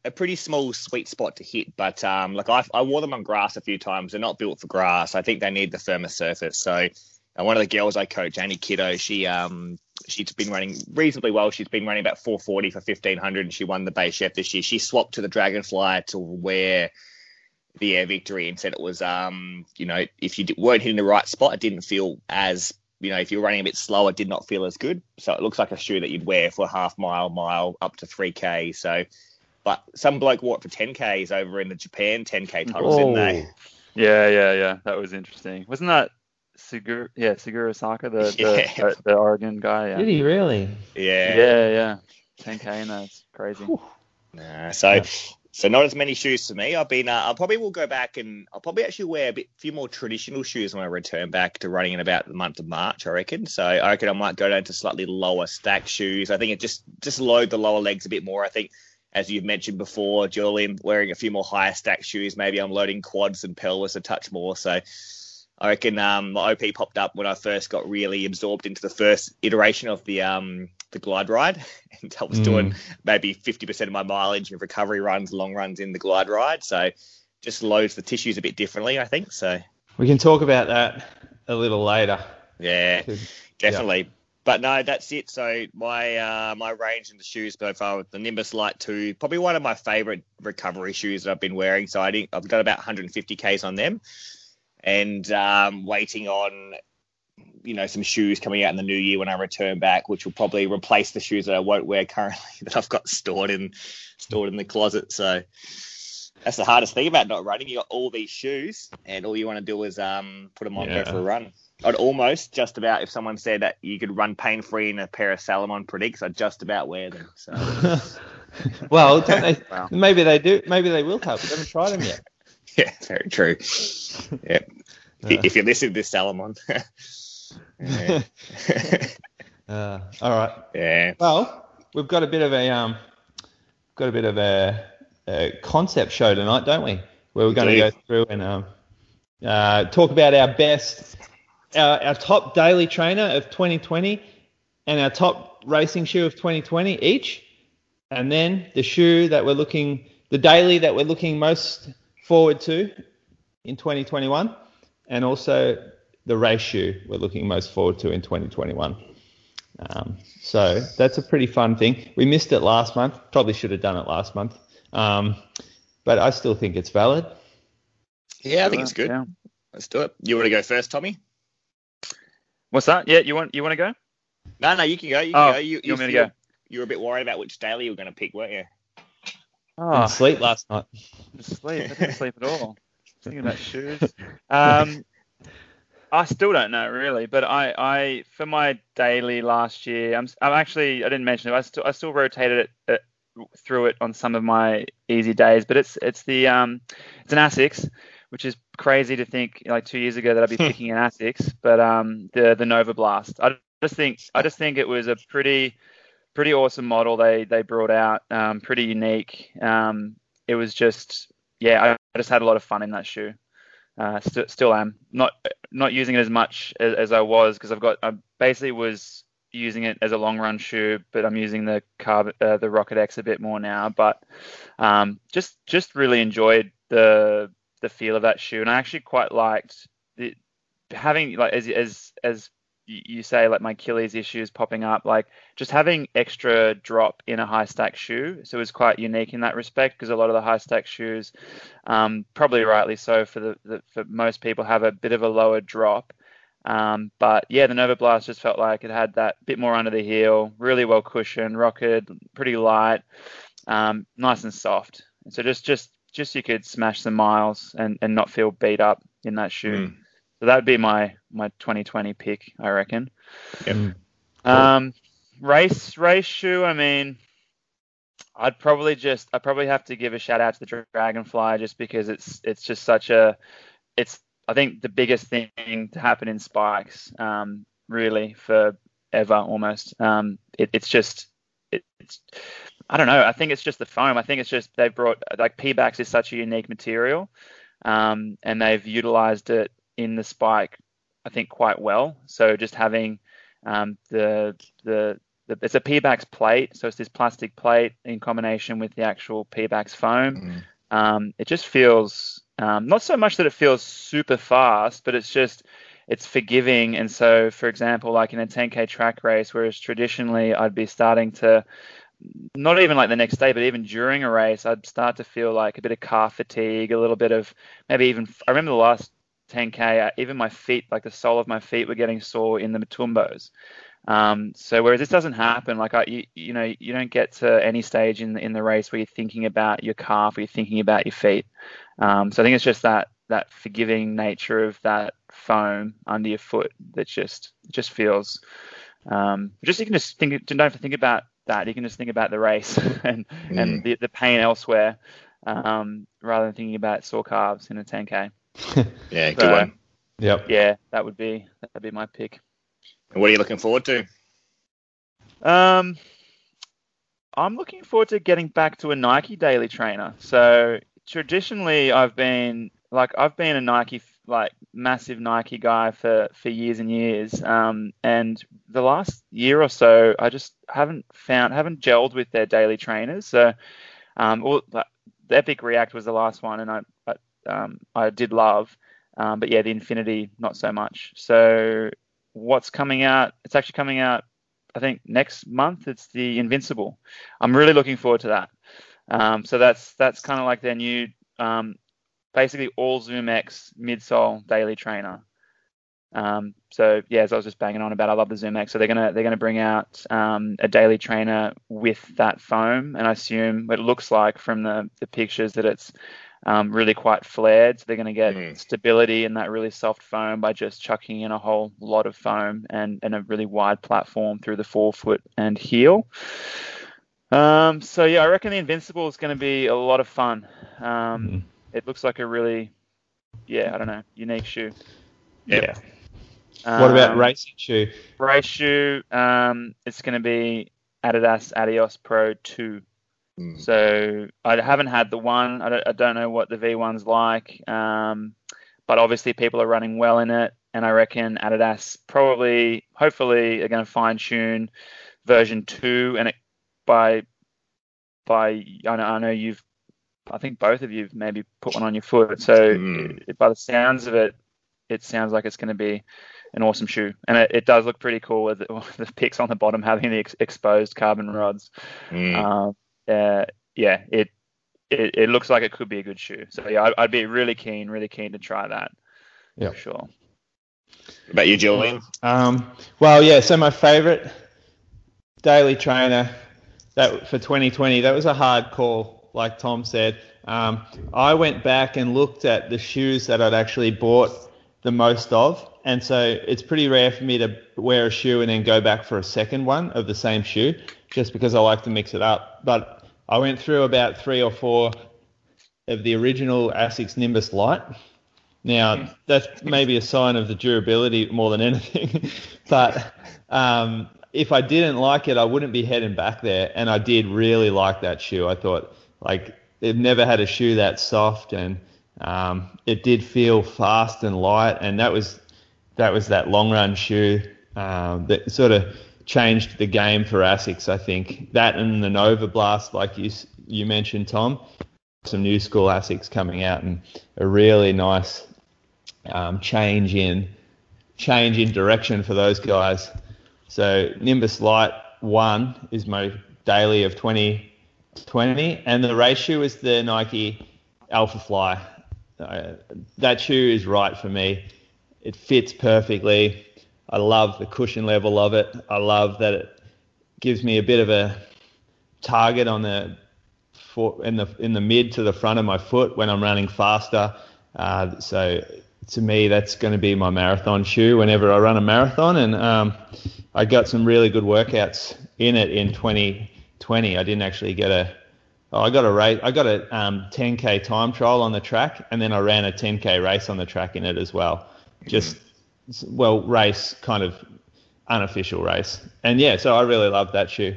a pretty small sweet spot to hit. But um, like I, I wore them on grass a few times. They're not built for grass. I think they need the firmer surface. So uh, one of the girls I coach, Annie Kiddo, she um she's been running reasonably well. She's been running about four forty for fifteen hundred, and she won the Bay Chef this year. She swapped to the Dragonfly to wear the Air Victory and said it was um you know if you weren't hitting the right spot, it didn't feel as you know if you're running a bit slower, it did not feel as good. So it looks like a shoe that you'd wear for a half mile, mile up to three K. So. But some bloke wore it for ten Ks over in the Japan ten K titles, didn't they? Yeah, yeah, yeah. That was interesting. Wasn't that Seguro? Yeah, Seguro Saka, the, Yeah. the, the the Oregon guy. Yeah. Did he really? Yeah. Yeah, yeah. ten K in that's crazy. Nah, so, so not as many shoes for me. I've been. Uh, I probably will go back and I'll probably actually wear a bit, few more traditional shoes when I return back to running in about the month of March. I reckon. So I reckon I might go down to slightly lower stack shoes. I think it just just load the lower legs a bit more. I think. As you've mentioned before, Julian, wearing a few more higher stack shoes, maybe I'm loading quads and pelvis a touch more. So I reckon um, my O P popped up when I first got really absorbed into the first iteration of the um, the glide ride. And I was mm. doing maybe fifty percent of my mileage and recovery runs, long runs in the glide ride. So just loads the tissues a bit differently, I think. So we can talk about that a little later. Yeah, definitely. Yeah. But no, that's it. So my uh, my range in the shoes so far with the Nimbus Light two, probably one of my favourite recovery shoes that I've been wearing. So I think I've got about one hundred fifty Ks on them, and um, waiting on you know some shoes coming out in the new year when I return back, which will probably replace the shoes that I won't wear currently that I've got stored in stored in the closet. So that's the hardest thing about not running. You got all these shoes, and all you want to do is um put them on, yeah. go for a run. I'd almost just about, if someone said that you could run pain-free in a pair of Salomon Predicts, I'd just about wear them. So. Well, don't they, wow. maybe they do. Maybe they will help. We haven't tried them yet. Yeah, very true. Yeah. Uh, if you listen to this, Salomon. uh, all right. Yeah. Well, we've got a bit of a um, got a bit of a, a concept show tonight, don't we? Where we're going to go through and um, uh, talk about our best. Our, our top daily trainer of twenty twenty and our top racing shoe of twenty twenty each, and then the shoe that we're looking, the daily that we're looking most forward to in twenty twenty-one, and also the race shoe we're looking most forward to in twenty twenty-one. Um, so that's a pretty fun thing. We missed it last month. Probably should have done it last month, um, but I still think it's valid. Yeah, I think it's good. Yeah. Let's do it. You want to go first, Tommy? What's that? Yeah, you want you want to go? No, no, you can go. You can oh, go. You, you, you want me to go? You were a bit worried about which daily you were going to pick, weren't you? Oh, I didn't sleep last night. Didn't sleep. I didn't sleep at all. Thinking about shoes. Um, I still don't know really, but I, I for my daily last year, I'm, I'm actually I didn't mention it. I still I still rotated it uh, through it on some of my easy days, but it's it's the um it's an Asics, which is crazy to think like two years ago that I'd be picking an Asics, but um the the Nova Blast. I just think I just think it was a pretty pretty awesome model they they brought out, um, pretty unique. Um, it was just yeah, I, I just had a lot of fun in that shoe. Uh, st- still am not not using it as much as, as I was because I've got I basically was using it as a long run shoe, but I'm using the Carb uh, the Rocket X a bit more now. But um, just just really enjoyed the the feel of that shoe, and I actually quite liked the having like as as as you say like my Achilles issues popping up, like just having extra drop in a high stack shoe. So it was quite unique in that respect because a lot of the high stack shoes, um, probably rightly so for the, the for most people, have a bit of a lower drop. Um, but yeah, the Nova Blast just felt like it had that bit more under the heel, really well cushioned, rocketed, pretty light, um, nice and soft. And so just just just you could smash some miles and, and not feel beat up in that shoe. Mm. So that would be my, my twenty twenty pick, I reckon. Yep. Um, race race shoe. I mean, I'd probably just I probably have to give a shout out to the Dragonfly just because it's it's just such a it's I think the biggest thing to happen in spikes, um, really for ever almost. Um, it, it's just it, it's I don't know. I think it's just the foam. I think it's just they've brought like P-Bax is such a unique material, um, and they've utilized it in the spike, I think, quite well. So just having um, the the it's a Pebax plate, so it's this plastic plate in combination with the actual Pebax foam. Mm. Um, it just feels um, not so much that it feels super fast, but it's just it's forgiving. And so, for example, like in a ten K track race, whereas traditionally I'd be starting to not even like the next day, but even during a race, I'd start to feel like a bit of calf fatigue, a little bit of maybe even. I remember the last ten K, uh, even my feet, like the sole of my feet, were getting sore in the Matumbos. Um, so whereas this doesn't happen, like I, you, you know, you don't get to any stage in the, in the race where you're thinking about your calf or you're thinking about your feet. Um, so I think it's just that that forgiving nature of that foam under your foot that just just feels. Um, just you can just think, you don't have to think about that. You can just think about the race and mm. and the, the pain elsewhere, um, rather than thinking about sore calves in a ten K. Yeah, good so, one. Yep. Yeah, that would be that'd be my pick. And what are you looking forward to? Um, I'm looking forward to getting back to a Nike daily trainer. So traditionally, I've been like I've been a Nike like massive Nike guy for, for years and years. Um, and the last year or so, I just haven't found haven't gelled with their daily trainers. So, um, well, the Epic React was the last one, and I I, um, I did love. Um, but yeah, the Infinity not so much. So what's coming out? It's actually coming out, I think, next month. It's the Invincible. I'm really looking forward to that. Um, so that's that's kind of like their new, um, basically all ZoomX midsole daily trainer. Um, so yeah, as I was just banging on about, I love the ZoomX. So they're gonna they're gonna bring out um, a daily trainer with that foam, and I assume it looks like from the the pictures that it's Um, really quite flared, so they're going to get mm. stability in that really soft foam by just chucking in a whole lot of foam and, and a really wide platform through the forefoot and heel. Um, so yeah, I reckon the Invincible is going to be a lot of fun. Um, mm. It looks like a really, yeah, I don't know, unique shoe. Yep. Yeah. Um, what about racing shoe? Race shoe, um, it's going to be Adidas Adios Pro two. Mm. So I haven't had the one. I don't, I don't know what the V one's like, um, but obviously people are running well in it, and I reckon Adidas probably, hopefully, are going to fine tune version two, and it by by I know, I know you've, I think both of you've maybe put one on your foot. So mm. it, by the sounds of it, it sounds like it's going to be an awesome shoe, and it, it does look pretty cool with the, with the pics on the bottom having the ex- exposed carbon rods. Mm. Um, Uh, yeah, it, it it looks like it could be a good shoe. So yeah, I'd, I'd be really keen, really keen to try that. Yeah, for sure. What about you, Julian? Um, well, yeah. So my favorite daily trainer that for twenty twenty, that was a hard call, like Tom said. Um, I went back and looked at the shoes that I'd actually bought the most of, and so it's pretty rare for me to wear a shoe and then go back for a second one of the same shoe, just because I like to mix it up. But I went through about three or four of the original Asics Nimbus Lite. Now, that's maybe a sign of the durability more than anything. But um, if I didn't like it, I wouldn't be heading back there. And I did really like that shoe. I thought, like, they've never had a shoe that soft, and um, it did feel fast and light. And that was that was that long run shoe um, that sort of changed the game for Asics, I think. That and the Nova Blast, like you you mentioned, Tom. Some new school Asics coming out, and a really nice um, change in change in direction for those guys. So Nimbus Lite one is my daily of twenty twenty, and the race shoe is the Nike Alpha Fly. Uh, that shoe is right for me. It fits perfectly. I love the cushion level of it. I love that it gives me a bit of a target on the in the in the mid to the front of my foot when I'm running faster. Uh, so to me, that's going to be my marathon shoe whenever I run a marathon. And um, I got some really good workouts in it in twenty twenty. I didn't actually get a. Oh, I got a race. I got a um, ten K time trial on the track, and then I ran a ten K race on the track in it as well. Just well, race kind of unofficial race, and yeah, so I really love that shoe.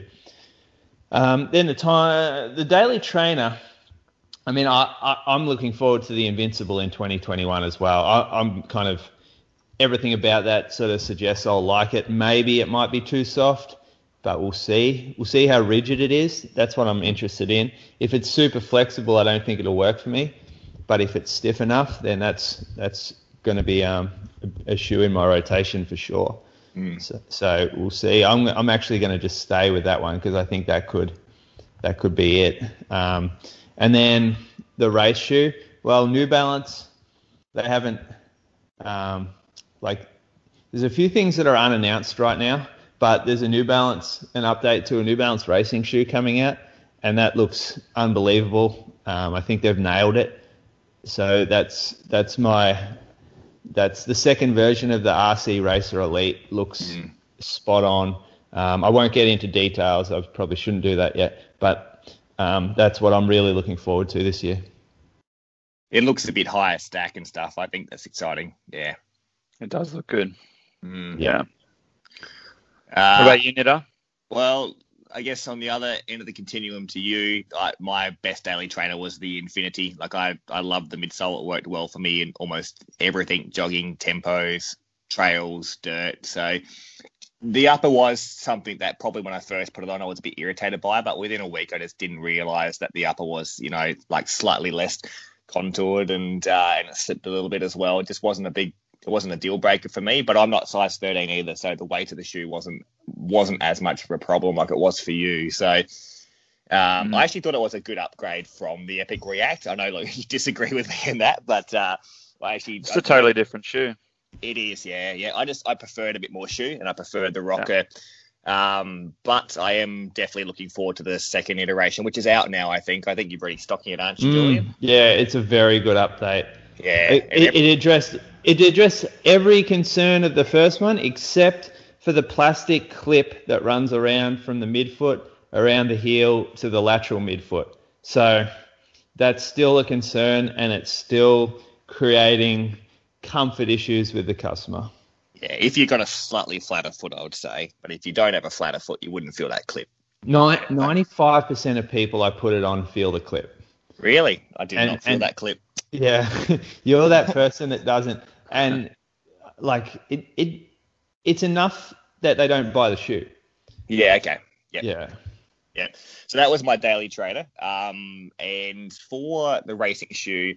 Um, then the time, the daily trainer. I mean, I, I I'm looking forward to the Invincible in twenty twenty-one as well. I, I'm kind of everything about that sort of suggests I'll like it. Maybe it might be too soft. but we'll see. We'll see how rigid it is. That's what I'm interested in. If it's super flexible, I don't think it'll work for me. But if it's stiff enough, then that's that's going to be um, a, a shoe in my rotation for sure. Mm. So, so we'll see. I'm I'm actually going to just stay with that one because I think that could that could be it. Um, and then the race shoe. Well, New Balance, they haven't um, like. There's a few things that are unannounced right now, but there's a New Balance, an update to a New Balance racing shoe coming out, and that looks unbelievable. Um, I think they've nailed it. So that's that's my that's the second version of the R C Racer Elite. Looks mm. spot on. Um, I won't get into details. I probably shouldn't do that yet, but um, that's what I'm really looking forward to this year. It looks a bit higher stack and stuff. I think that's exciting. Yeah, it does look good. Mm. Yeah. Uh, what about you, Nidda? Well, I guess on the other end of the continuum to you, I, my best daily trainer was the Infinity. Like I, I loved the midsole. It worked well for me in almost everything: jogging, tempos, trails, dirt. So the upper was something that probably when I first put it on, I was a bit irritated by. But within a week, I just didn't realise that the upper was, you know, like slightly less contoured and uh, and it slipped a little bit as well. It just wasn't a big. It wasn't a deal breaker for me, but I'm not size thirteen either, so the weight of the shoe wasn't wasn't as much of a problem like it was for you. So um, mm. I actually thought it was a good upgrade from the Epic React. I know like, you disagree with me in that, but uh, I actually it's I a totally different shoe. It is, yeah, yeah. I just I preferred a bit more shoe, and I preferred the Rocker. Yeah. Um, but I am definitely looking forward to the second iteration, which is out now. I think. I think you're already stocking it, aren't you, mm, Julian? Yeah, it's a very good update. Yeah, it, it, it addressed it addressed every concern of the first one except for the plastic clip that runs around from the midfoot around the heel to the lateral midfoot. So that's still a concern, and it's still creating comfort issues with the customer. Yeah, if you've got a slightly flatter foot, I would say, but if you don't have a flatter foot, you wouldn't feel that clip. ninety-five percent of people I put it on feel the clip. Really? I did and, not feel and, that clip. Yeah, you're that person that doesn't, and like it, it, it's enough that they don't buy the shoe. Yeah. Okay. Yep. Yeah. Yeah. So that was my daily trader. Um, and for the racing shoe,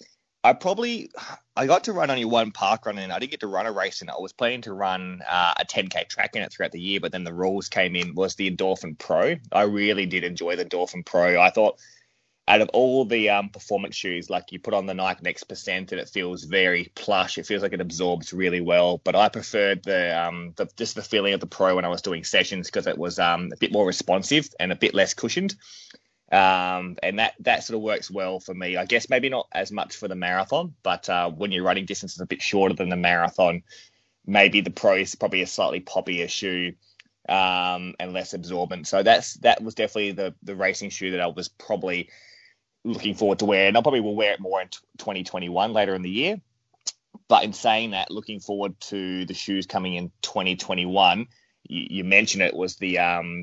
I probably I got to run only one park run in. I didn't get to run a race in it. I was planning to run uh, a ten K track in it throughout the year, but then the rules came in. Was the Endorphin Pro? I really did enjoy the Endorphin Pro. I thought, out of all the um, performance shoes, like you put on the Nike Next Percent and it feels very plush. It feels like it absorbs really well. But I preferred the, um, the just the feeling of the Pro when I was doing sessions because it was um, a bit more responsive and a bit less cushioned. Um, and that, that sort of works well for me. I guess maybe not as much for the marathon, but uh, when you're running distances a bit shorter than the marathon, maybe the Pro is probably a slightly poppier shoe. Um, and less absorbent. So that's that was definitely the the racing shoe that I was probably looking forward to wear, and I probably will wear it more in twenty twenty-one later in the year. But in saying that, looking forward to the shoes coming in twenty twenty-one, you, you mentioned it was the um,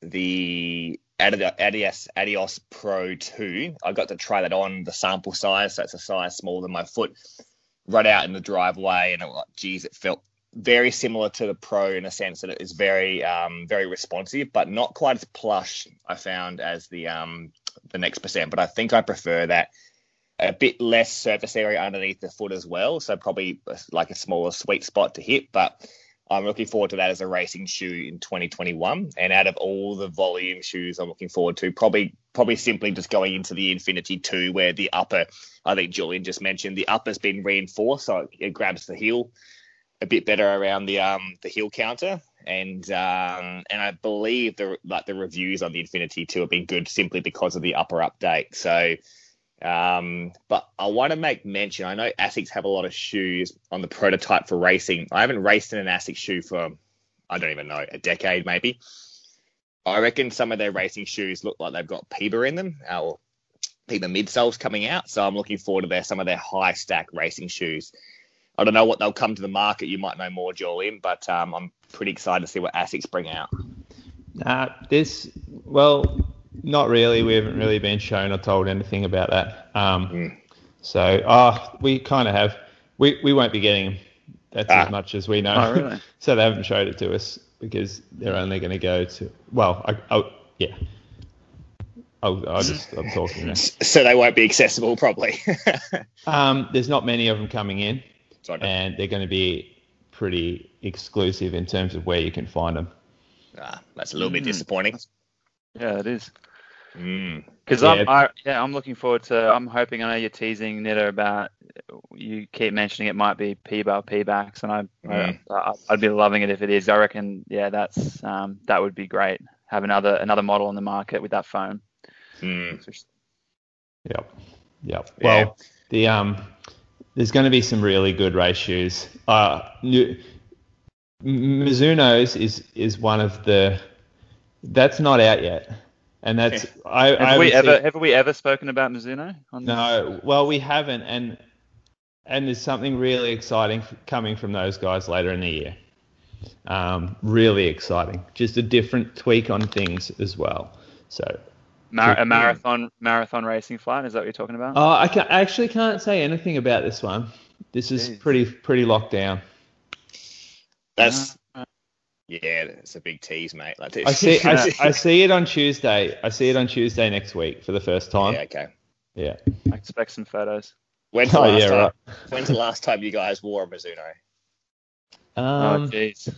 the Adios, Adios Pro two. I got to try that on the sample size, so it's a size smaller than my foot. Run out in the driveway, and it was like, geez, it felt very similar to the Pro in a sense that it is very, um, very responsive, but not quite as plush, I found, as the um, the Next Percent. But I think I prefer that a bit less surface area underneath the foot as well, so probably like a smaller sweet spot to hit. But I'm looking forward to that as a racing shoe in twenty twenty-one. And out of all the volume shoes I'm looking forward to, probably probably simply just going into the Infinity two, where the upper, I think Julian just mentioned, the upper's been reinforced, so it grabs the heel a bit better around the um the heel counter, and um and I believe the like the reviews on the Infinity two have been good simply because of the upper update. So um but I want to make mention, I know ASICS have a lot of shoes on the prototype for racing. I haven't raced in an ASICS shoe for I don't even know a decade maybe. I reckon some of their racing shoes look like they've got P B A in them, or P B A midsoles coming out. So I'm looking forward to their some of their high stack racing shoes. I don't know what they'll come to the market. You might know more, Julian, but um, I'm pretty excited to see what ASICS bring out. Uh, this, well, not really. We haven't really been shown or told anything about that. Um, mm. So, oh, we kind of have. We we won't be getting them. That's ah. as much as we know. Oh, really? So they haven't showed it to us. because they're only going to go to, well, I, I, yeah. I'll, I'll just stop talking now. So they won't be accessible, probably. um, there's not many of them coming in, Sorry. and they're going to be pretty exclusive in terms of where you can find them. Ah, that's a little mm. bit disappointing. Yeah, it is. Because mm. yeah. I'm, I, yeah, I'm looking forward to. I'm hoping. I know you're teasing Nitter about. You keep mentioning it might be P-bar P-backs, and I, mm. I, I'd be loving it if it is. I reckon. Yeah, that's um, that would be great. Have another another model on the market with that foam. Mm. Yep. Yep. Well, yeah. the um, there's going to be some really good race shoes. Uh, new, Mizuno's is is one of the. That's not out yet, and that's. Yeah. I have I we ever seen, have we ever spoken about Mizuno? On no. This? Well, we haven't, and and there's something really exciting coming from those guys later in the year. Um, really exciting. Just a different tweak on things as well. So. Mar- a marathon marathon racing flight, is that what you're talking about? Oh, I, can, I actually can't say anything about this one. This is Jeez. pretty pretty locked down. That's yeah, it's a big tease, mate. Like I see I, I see it on Tuesday. I see it on Tuesday next week for the first time. Yeah, okay. Yeah. I expect some photos. When's the oh, last yeah, time? Right. When's the last time you guys wore a Mizuno? Um, oh, jeez.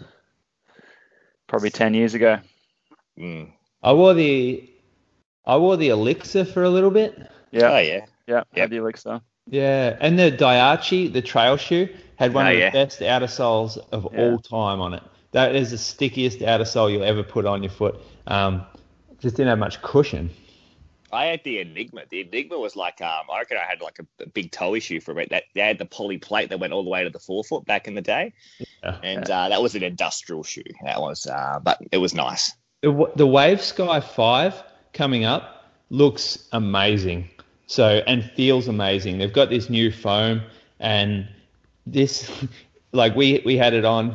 Probably ten years ago. Mm. I wore the. I wore the Elixir for a little bit. Yeah. Oh, yeah. Yeah, yep. the Elixir. Yeah, and the Daiichi, the trail shoe, had one oh, of the yeah. best outer soles of yeah. all time on it. That is the stickiest outer sole you'll ever put on your foot. Um, just didn't have much cushion. I had the Enigma. The Enigma was like, um, I reckon I had like a, a big toe issue for it. That they had the poly plate that went all the way to the forefoot back in the day, yeah. and uh, that was an industrial shoe. That was, uh, but it was nice. The, the Wave Sky Five coming up looks amazing. So and feels amazing. They've got this new foam, and this, like we we had it on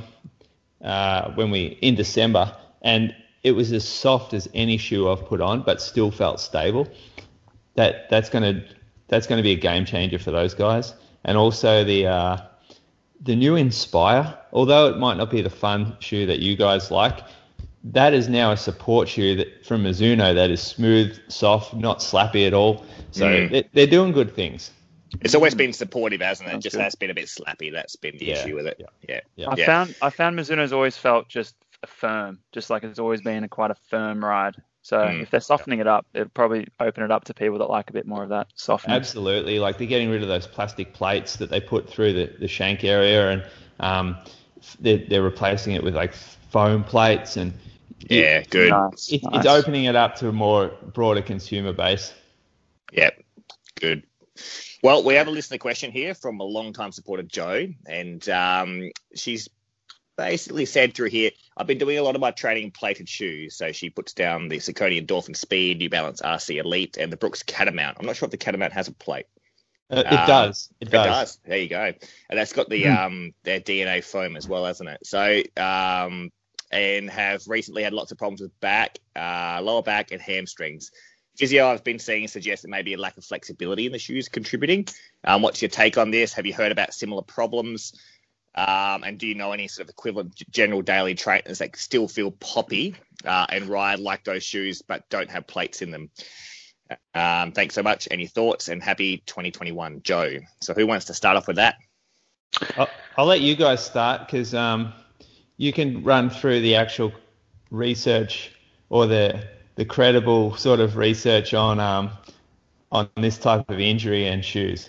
uh, when we in December, and it was as soft as any shoe I've put on, but still felt stable. That that's gonna that's gonna be a game changer for those guys. And also the uh, the new Inspire, although it might not be the fun shoe that you guys like, that is now a support shoe that from Mizuno that is smooth, soft, not slappy at all. So mm. they, they're doing good things. It's always been supportive, hasn't it? That's just good. has been a bit slappy. That's been the yeah. issue with it. Yeah. Yeah. yeah. I yeah. found I found Mizuno's always felt just firm, just like it's always been a quite a firm ride. So mm. if they're softening it up, it'll probably open it up to people that like a bit more of that softness. Absolutely. Like they're getting rid of those plastic plates that they put through the, the shank area, and um, they're, they're replacing it with like foam plates, and yeah, it, good. Nice, it, nice. It's opening it up to a more broader consumer base. Yep, good. Well, we have a listener question here from a long-time supporter, Jo, and um, she's basically said through here, I've been doing a lot of my training in plated shoes. So she puts down the Saucony Dolphin Speed, New Balance R C Elite, and the Brooks Catamount. I'm not sure if the Catamount has a plate. Uh, it um, does. It does. It does. There you go. And that's got the mm. um their D N A foam as well, hasn't it? So um and have recently had lots of problems with back, uh, lower back, and hamstrings. Physio I've been seeing suggests that maybe a lack of flexibility in the shoes contributing. Um, what's your take on this? Have you heard about similar problems? Um, and do you know any sort of equivalent general daily trainers that still feel poppy uh, and ride like those shoes but don't have plates in them? Um, thanks so much. Any thoughts? And happy twenty twenty-one, Jo. So who wants to start off with that? I'll, I'll let you guys start because um, you can run through the actual research or the the credible sort of research on um, on this type of injury and shoes.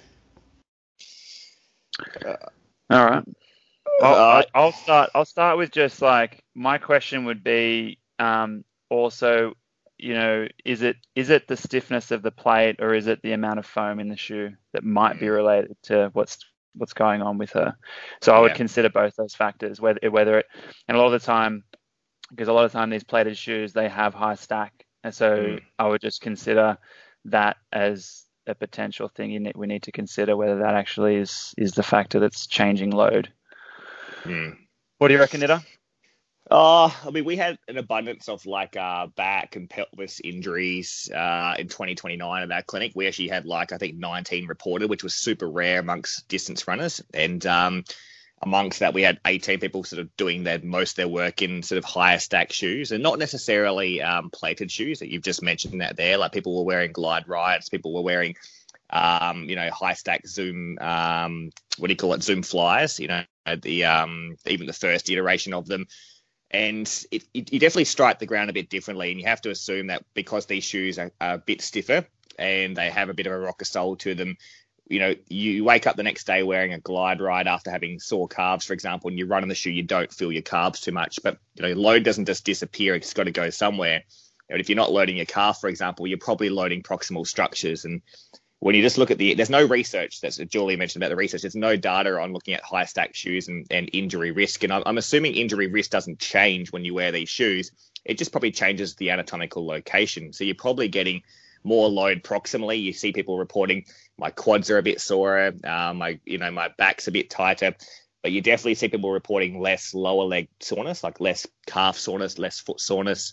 Uh, All right. I'll, I'll start. I'll start with just like my question would be um, also, you know, is it is it the stiffness of the plate or is it the amount of foam in the shoe that might be related to what's what's going on with her? So I would yeah. consider both those factors, whether whether it and a lot of the time, because a lot of the time these plated shoes they have high stack, and so mm. I would just consider that as a potential thing you need, we need to consider whether that actually is is the factor that's changing load. Mm. What do you reckon, Nitter? Oh, I mean, we had an abundance of like uh, back and pelvis injuries uh, in twenty twenty-nine at our clinic. We actually had like, I think nineteen reported, which was super rare amongst distance runners. And um, amongst that, we had eighteen people sort of doing their most of their work in sort of higher stack shoes, and not necessarily um, plated shoes that you've just mentioned that there. Like people were wearing Glide Rides, people were wearing, um, you know, high stack Zoom, um, what do you call it, Zoom Flyers, you know, the um, even the first iteration of them. And it, it, you definitely strike the ground a bit differently, and you have to assume that because these shoes are, are a bit stiffer and they have a bit of a rocker sole to them, you know, you wake up the next day wearing a Glide Ride after having sore calves, for example, and you run in the shoe, you don't feel your calves too much. But, you know, load doesn't just disappear. It's got to go somewhere. And if you're not loading your calf, for example, you're probably loading proximal structures. And when you just look at the, there's no research, that's Julie mentioned about the research, there's no data on looking at high stack shoes and, and injury risk. And I'm, I'm assuming injury risk doesn't change when you wear these shoes. It just probably changes the anatomical location. So you're probably getting more load proximally. You see people reporting my quads are a bit sore, um, my you know my back's a bit tighter, but you definitely see people reporting less lower leg soreness, like less calf soreness, less foot soreness.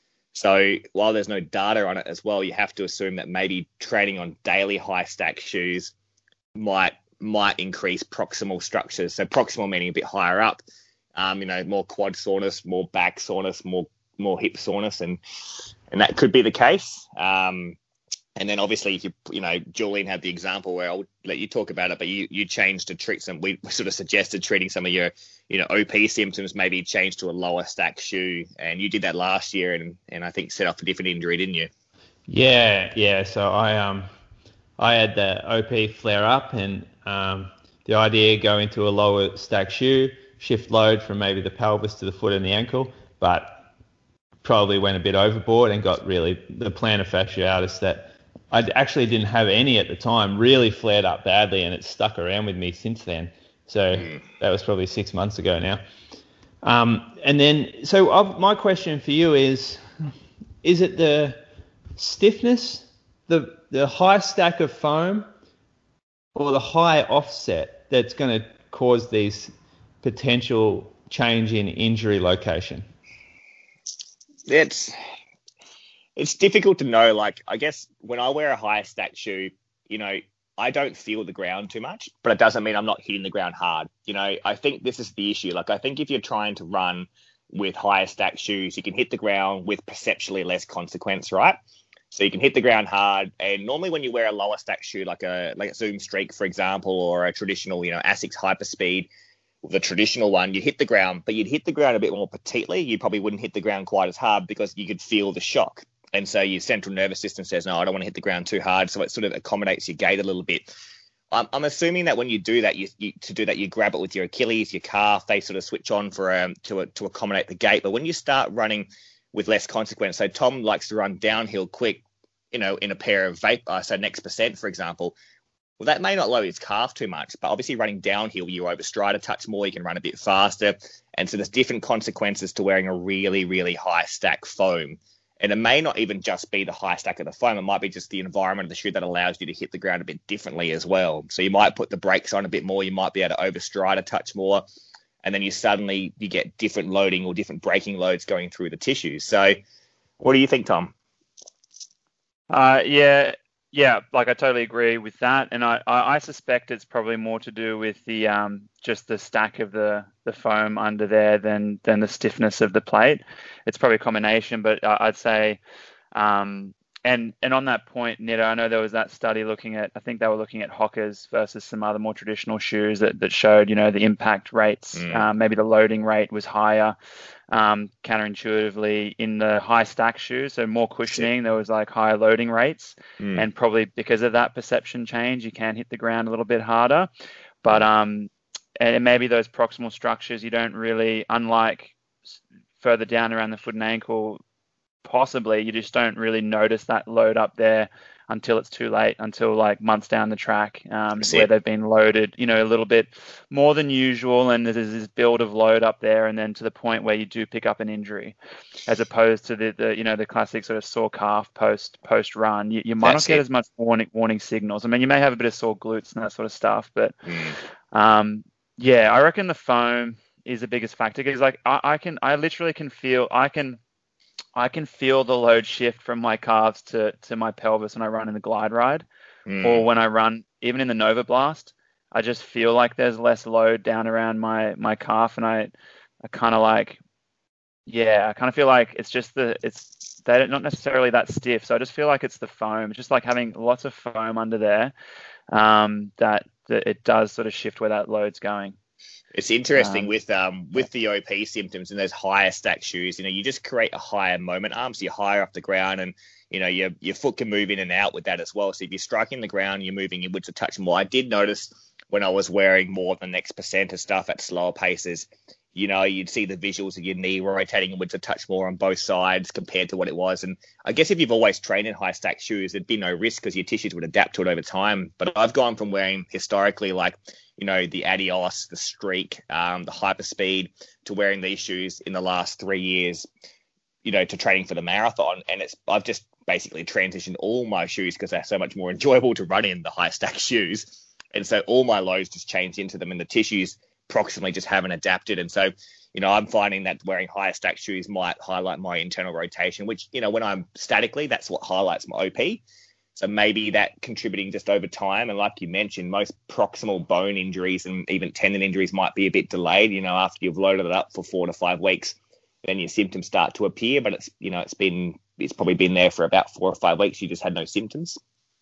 So while there's no data on it as well, you have to assume that maybe training on daily high stack shoes might might increase proximal structures. So proximal meaning a bit higher up, um, you know, more quad soreness, more back soreness, more more hip soreness, and and that could be the case. Um, and then obviously, if you you know, Julian had the example where I'll let you talk about it, but you you changed to treat some. We sort of suggested treating some of your you know O P symptoms, maybe change to a lower stack shoe, and you did that last year, and and I think set off a different injury, didn't you? Yeah, yeah. So I um I had the O P flare up, and um the idea go into a lower stack shoe, shift load from maybe the pelvis to the foot and the ankle, but probably went a bit overboard and got really the plantar fasciitis that I actually didn't have any at the time really flared up badly, and it's stuck around with me since then. So mm. that was probably six months ago now. Um, and then, so I've, my question for you is, is it the stiffness, the the high stack of foam, or the high offset that's going to cause these potential change in injury location? It's it's difficult to know. Like, I guess when I wear a high stack shoe, you know, I don't feel the ground too much, but it doesn't mean I'm not hitting the ground hard. You know, I think this is the issue. Like, I think if you're trying to run with higher stack shoes, you can hit the ground with perceptually less consequence, right? So you can hit the ground hard. And normally when you wear a lower stack shoe, like a like a Zoom Streak, for example, or a traditional, you know, Asics Hyperspeed, the traditional one, you hit the ground, but you'd hit the ground a bit more petitely. You probably wouldn't hit the ground quite as hard because you could feel the shock. And so your central nervous system says, no, I don't want to hit the ground too hard. So it sort of accommodates your gait a little bit. I'm, I'm assuming that when you do that, you, you to do that, you grab it with your Achilles, your calf, they sort of switch on for um, to to accommodate the gait. But when you start running with less consequence, so Tom likes to run downhill quick, you know, in a pair of vape, uh, so Next Percent, for example. Well, that may not load his calf too much, but obviously running downhill, you overstride a touch more, you can run a bit faster. And so there's different consequences to wearing a really, really high stack foam. And it may not even just be the high stack of the foam. It might be just the environment of the shoe that allows you to hit the ground a bit differently as well. So you might put the brakes on a bit more. You might be able to overstride a touch more. And then you suddenly, you get different loading or different braking loads going through the tissues. So what do you think, Tom? Uh, yeah, yeah, like I totally agree with that. And I, I, I suspect it's probably more to do with the um, just the stack of the, the foam under there than than the stiffness of the plate. It's probably a combination, but I'd say, um, and and on that point, Nita, I know there was that study looking at, I think they were looking at Hoka's versus some other more traditional shoes that, that showed, you know, the impact rates, mm. um, maybe the loading rate was higher, um, counterintuitively in the high stack shoes, so more cushioning, there was like higher loading rates, mm. and probably because of that perception change, you can hit the ground a little bit harder, but um, and maybe those proximal structures, you don't really, unlike further down around the foot and ankle, possibly you just don't really notice that load up there until it's too late, until like months down the track, um, where they've been loaded, you know, a little bit more than usual, and there's this build of load up there, and then to the point where you do pick up an injury, as opposed to the, the you know, the classic sort of sore calf post post run. You, you might That's not get it. as much warning warning signals. I mean, you may have a bit of sore glutes and that sort of stuff, but mm. um, yeah, I reckon the foam is the biggest factor, because like I, I can, I literally can feel, I can, I can feel the load shift from my calves to, to my pelvis when I run in the Glide Ride, mm. or when I run even in the Nova Blast. I just feel like there's less load down around my my calf, and I I kind of like yeah I kind of feel like it's just the it's they're not necessarily that stiff, so I just feel like it's the foam. It's just like having lots of foam under there um, that, that it does sort of shift where that load's going. It's interesting Um, with um with the O P symptoms and those higher stack shoes. You know, you just create a higher moment arm, so you're higher off the ground, and you know your your foot can move in and out with that as well. So if you're striking the ground, you're moving inwards a touch more. I did notice when I was wearing more than X percent of stuff at slower paces, you know, you'd see the visuals of your knee rotating inwards a touch more on both sides compared to what it was. And I guess if you've always trained in high stack shoes, there'd be no risk because your tissues would adapt to it over time. But I've gone from wearing historically like, you know, the Adios, the Streak, um, the Hyperspeed to wearing these shoes in the last three years, you know, to training for the marathon. And it's I've just basically transitioned all my shoes because they're so much more enjoyable to run in, the high stack shoes. And so all my lows just changed into them, and the tissues proximally just haven't adapted. And so, you know, I'm finding that wearing higher stack shoes might highlight my internal rotation, which, you know, when I'm statically, that's what highlights my O P. So maybe that contributing just over time. And like you mentioned, most proximal bone injuries and even tendon injuries might be a bit delayed, you know, after you've loaded it up for four to five weeks, then your symptoms start to appear. But it's, you know, it's been, it's probably been there for about four or five weeks. You just had no symptoms.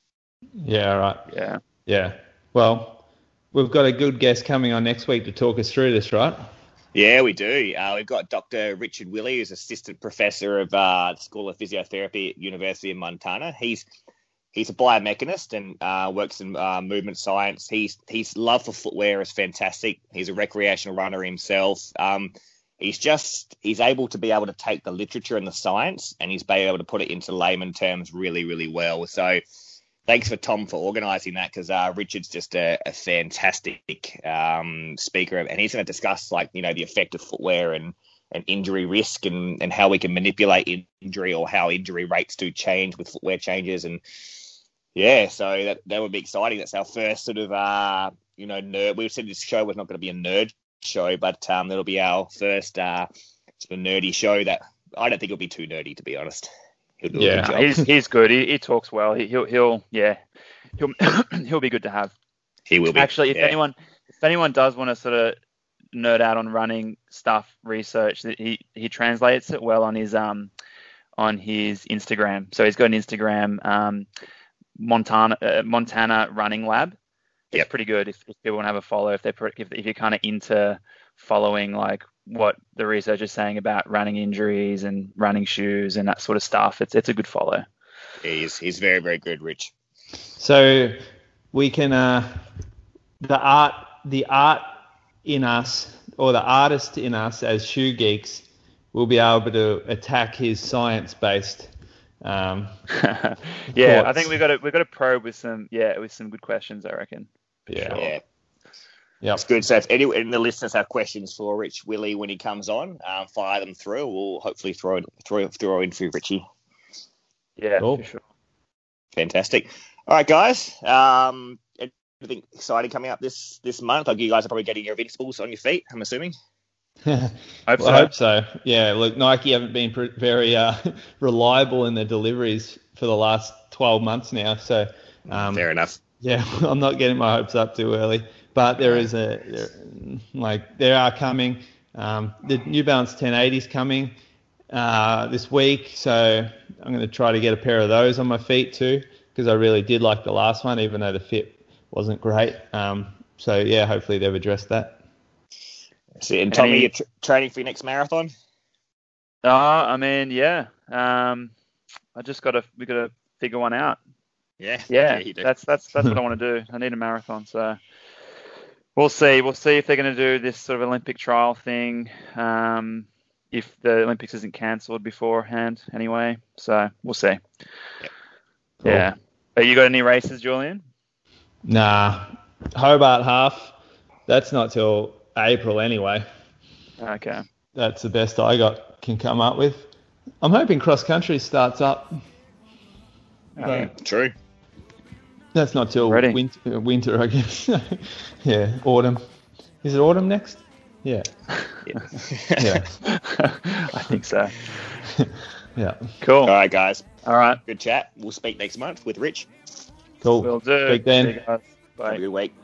Yeah, right. Yeah. Yeah. Well, we've got a good guest coming on next week to talk us through this, right? Yeah, we do. Uh, we've got Doctor Richard Willey, who's assistant professor of uh, School of Physiotherapy at University of Montana. He's he's a biomechanist and uh, works in uh, movement science. He's his love for footwear is fantastic. He's a recreational runner himself. Um, he's just he's able to be able to take the literature and the science, and he's been able to put it into layman terms really, really well. So thanks for Tom for organising that, because uh, Richard's just a, a fantastic um, speaker, and he's going to discuss, like, you know, the effect of footwear and, and injury risk, and, and how we can manipulate injury, or how injury rates do change with footwear changes. And yeah, so that that would be exciting. That's our first sort of uh, you know nerd. We said this show was not going to be a nerd show, but um, it'll be our first uh, sort of nerdy show. That I don't think it'll be too nerdy, to be honest. He'll do a Yeah. good job. He's he's good. He, he talks well. He, he'll he'll yeah he'll he'll be good to have. He will be. Actually, if yeah. anyone if anyone does want to sort of nerd out on running stuff, research, that he he translates it well on his um on his Instagram. So he's got an Instagram, um Montana uh, Montana Running Lab. It's Yep. pretty good if, if people want to have a follow. If they're if, if you're kind of into following like what the research is saying about running injuries and running shoes and that sort of stuff, it's it's a good follow. He's he's very, very good, Rich. So we can uh, the art the art in us, or the artist in us as shoe geeks, will be able to attack his science based. Um, yeah, I thoughts. think we've got to we've got to probe with some yeah with some good questions, I reckon. For Yeah. sure. Yeah. yeah. That's good. So if any and the listeners have questions for Rich Willey when he comes on, um, fire them through. We'll hopefully throw it throw, throw in for Richie. Yeah, Cool. for sure. Fantastic. All right, guys. Um, anything exciting coming up this this month? Like, you guys are probably getting your Invincibles on your feet, I'm assuming. Hope Well, so. I hope so. Yeah, look, Nike haven't been pr- very uh, reliable in their deliveries for the last twelve months now. So, um, Fair enough. yeah, I'm not getting my hopes up too early. But there is a, there, like, they are coming. Um, the New Balance ten eighty is coming uh, this week. So I'm going to try to get a pair of those on my feet too, because I really did like the last one, even though the fit wasn't great. Um, so, yeah, hopefully they've addressed that. So, and Tommy, Any- you're tr- training for your next marathon? Uh, I mean, yeah. Um, I just got to we got to figure one out. Yeah. Yeah, you do. that's that's that's what I want to do. I need a marathon, so we'll see. We'll see if they're going to do this sort of Olympic trial thing. Um, if the Olympics isn't cancelled beforehand, anyway. So we'll see. Cool. Yeah. Have you got any races, Julian? Nah, Hobart half. That's not till April anyway. Okay. That's the best I got can come up with. I'm hoping cross country starts up. Okay. But True. that's not till Ready. winter, winter, I guess. Yeah, autumn. Is it autumn next? Yeah. Yeah. I think so. Yeah. Cool. All right, guys. All right. Good chat. We'll speak next month with Rich. Cool. Will do. Speak then. See you guys. Bye. Have a good week.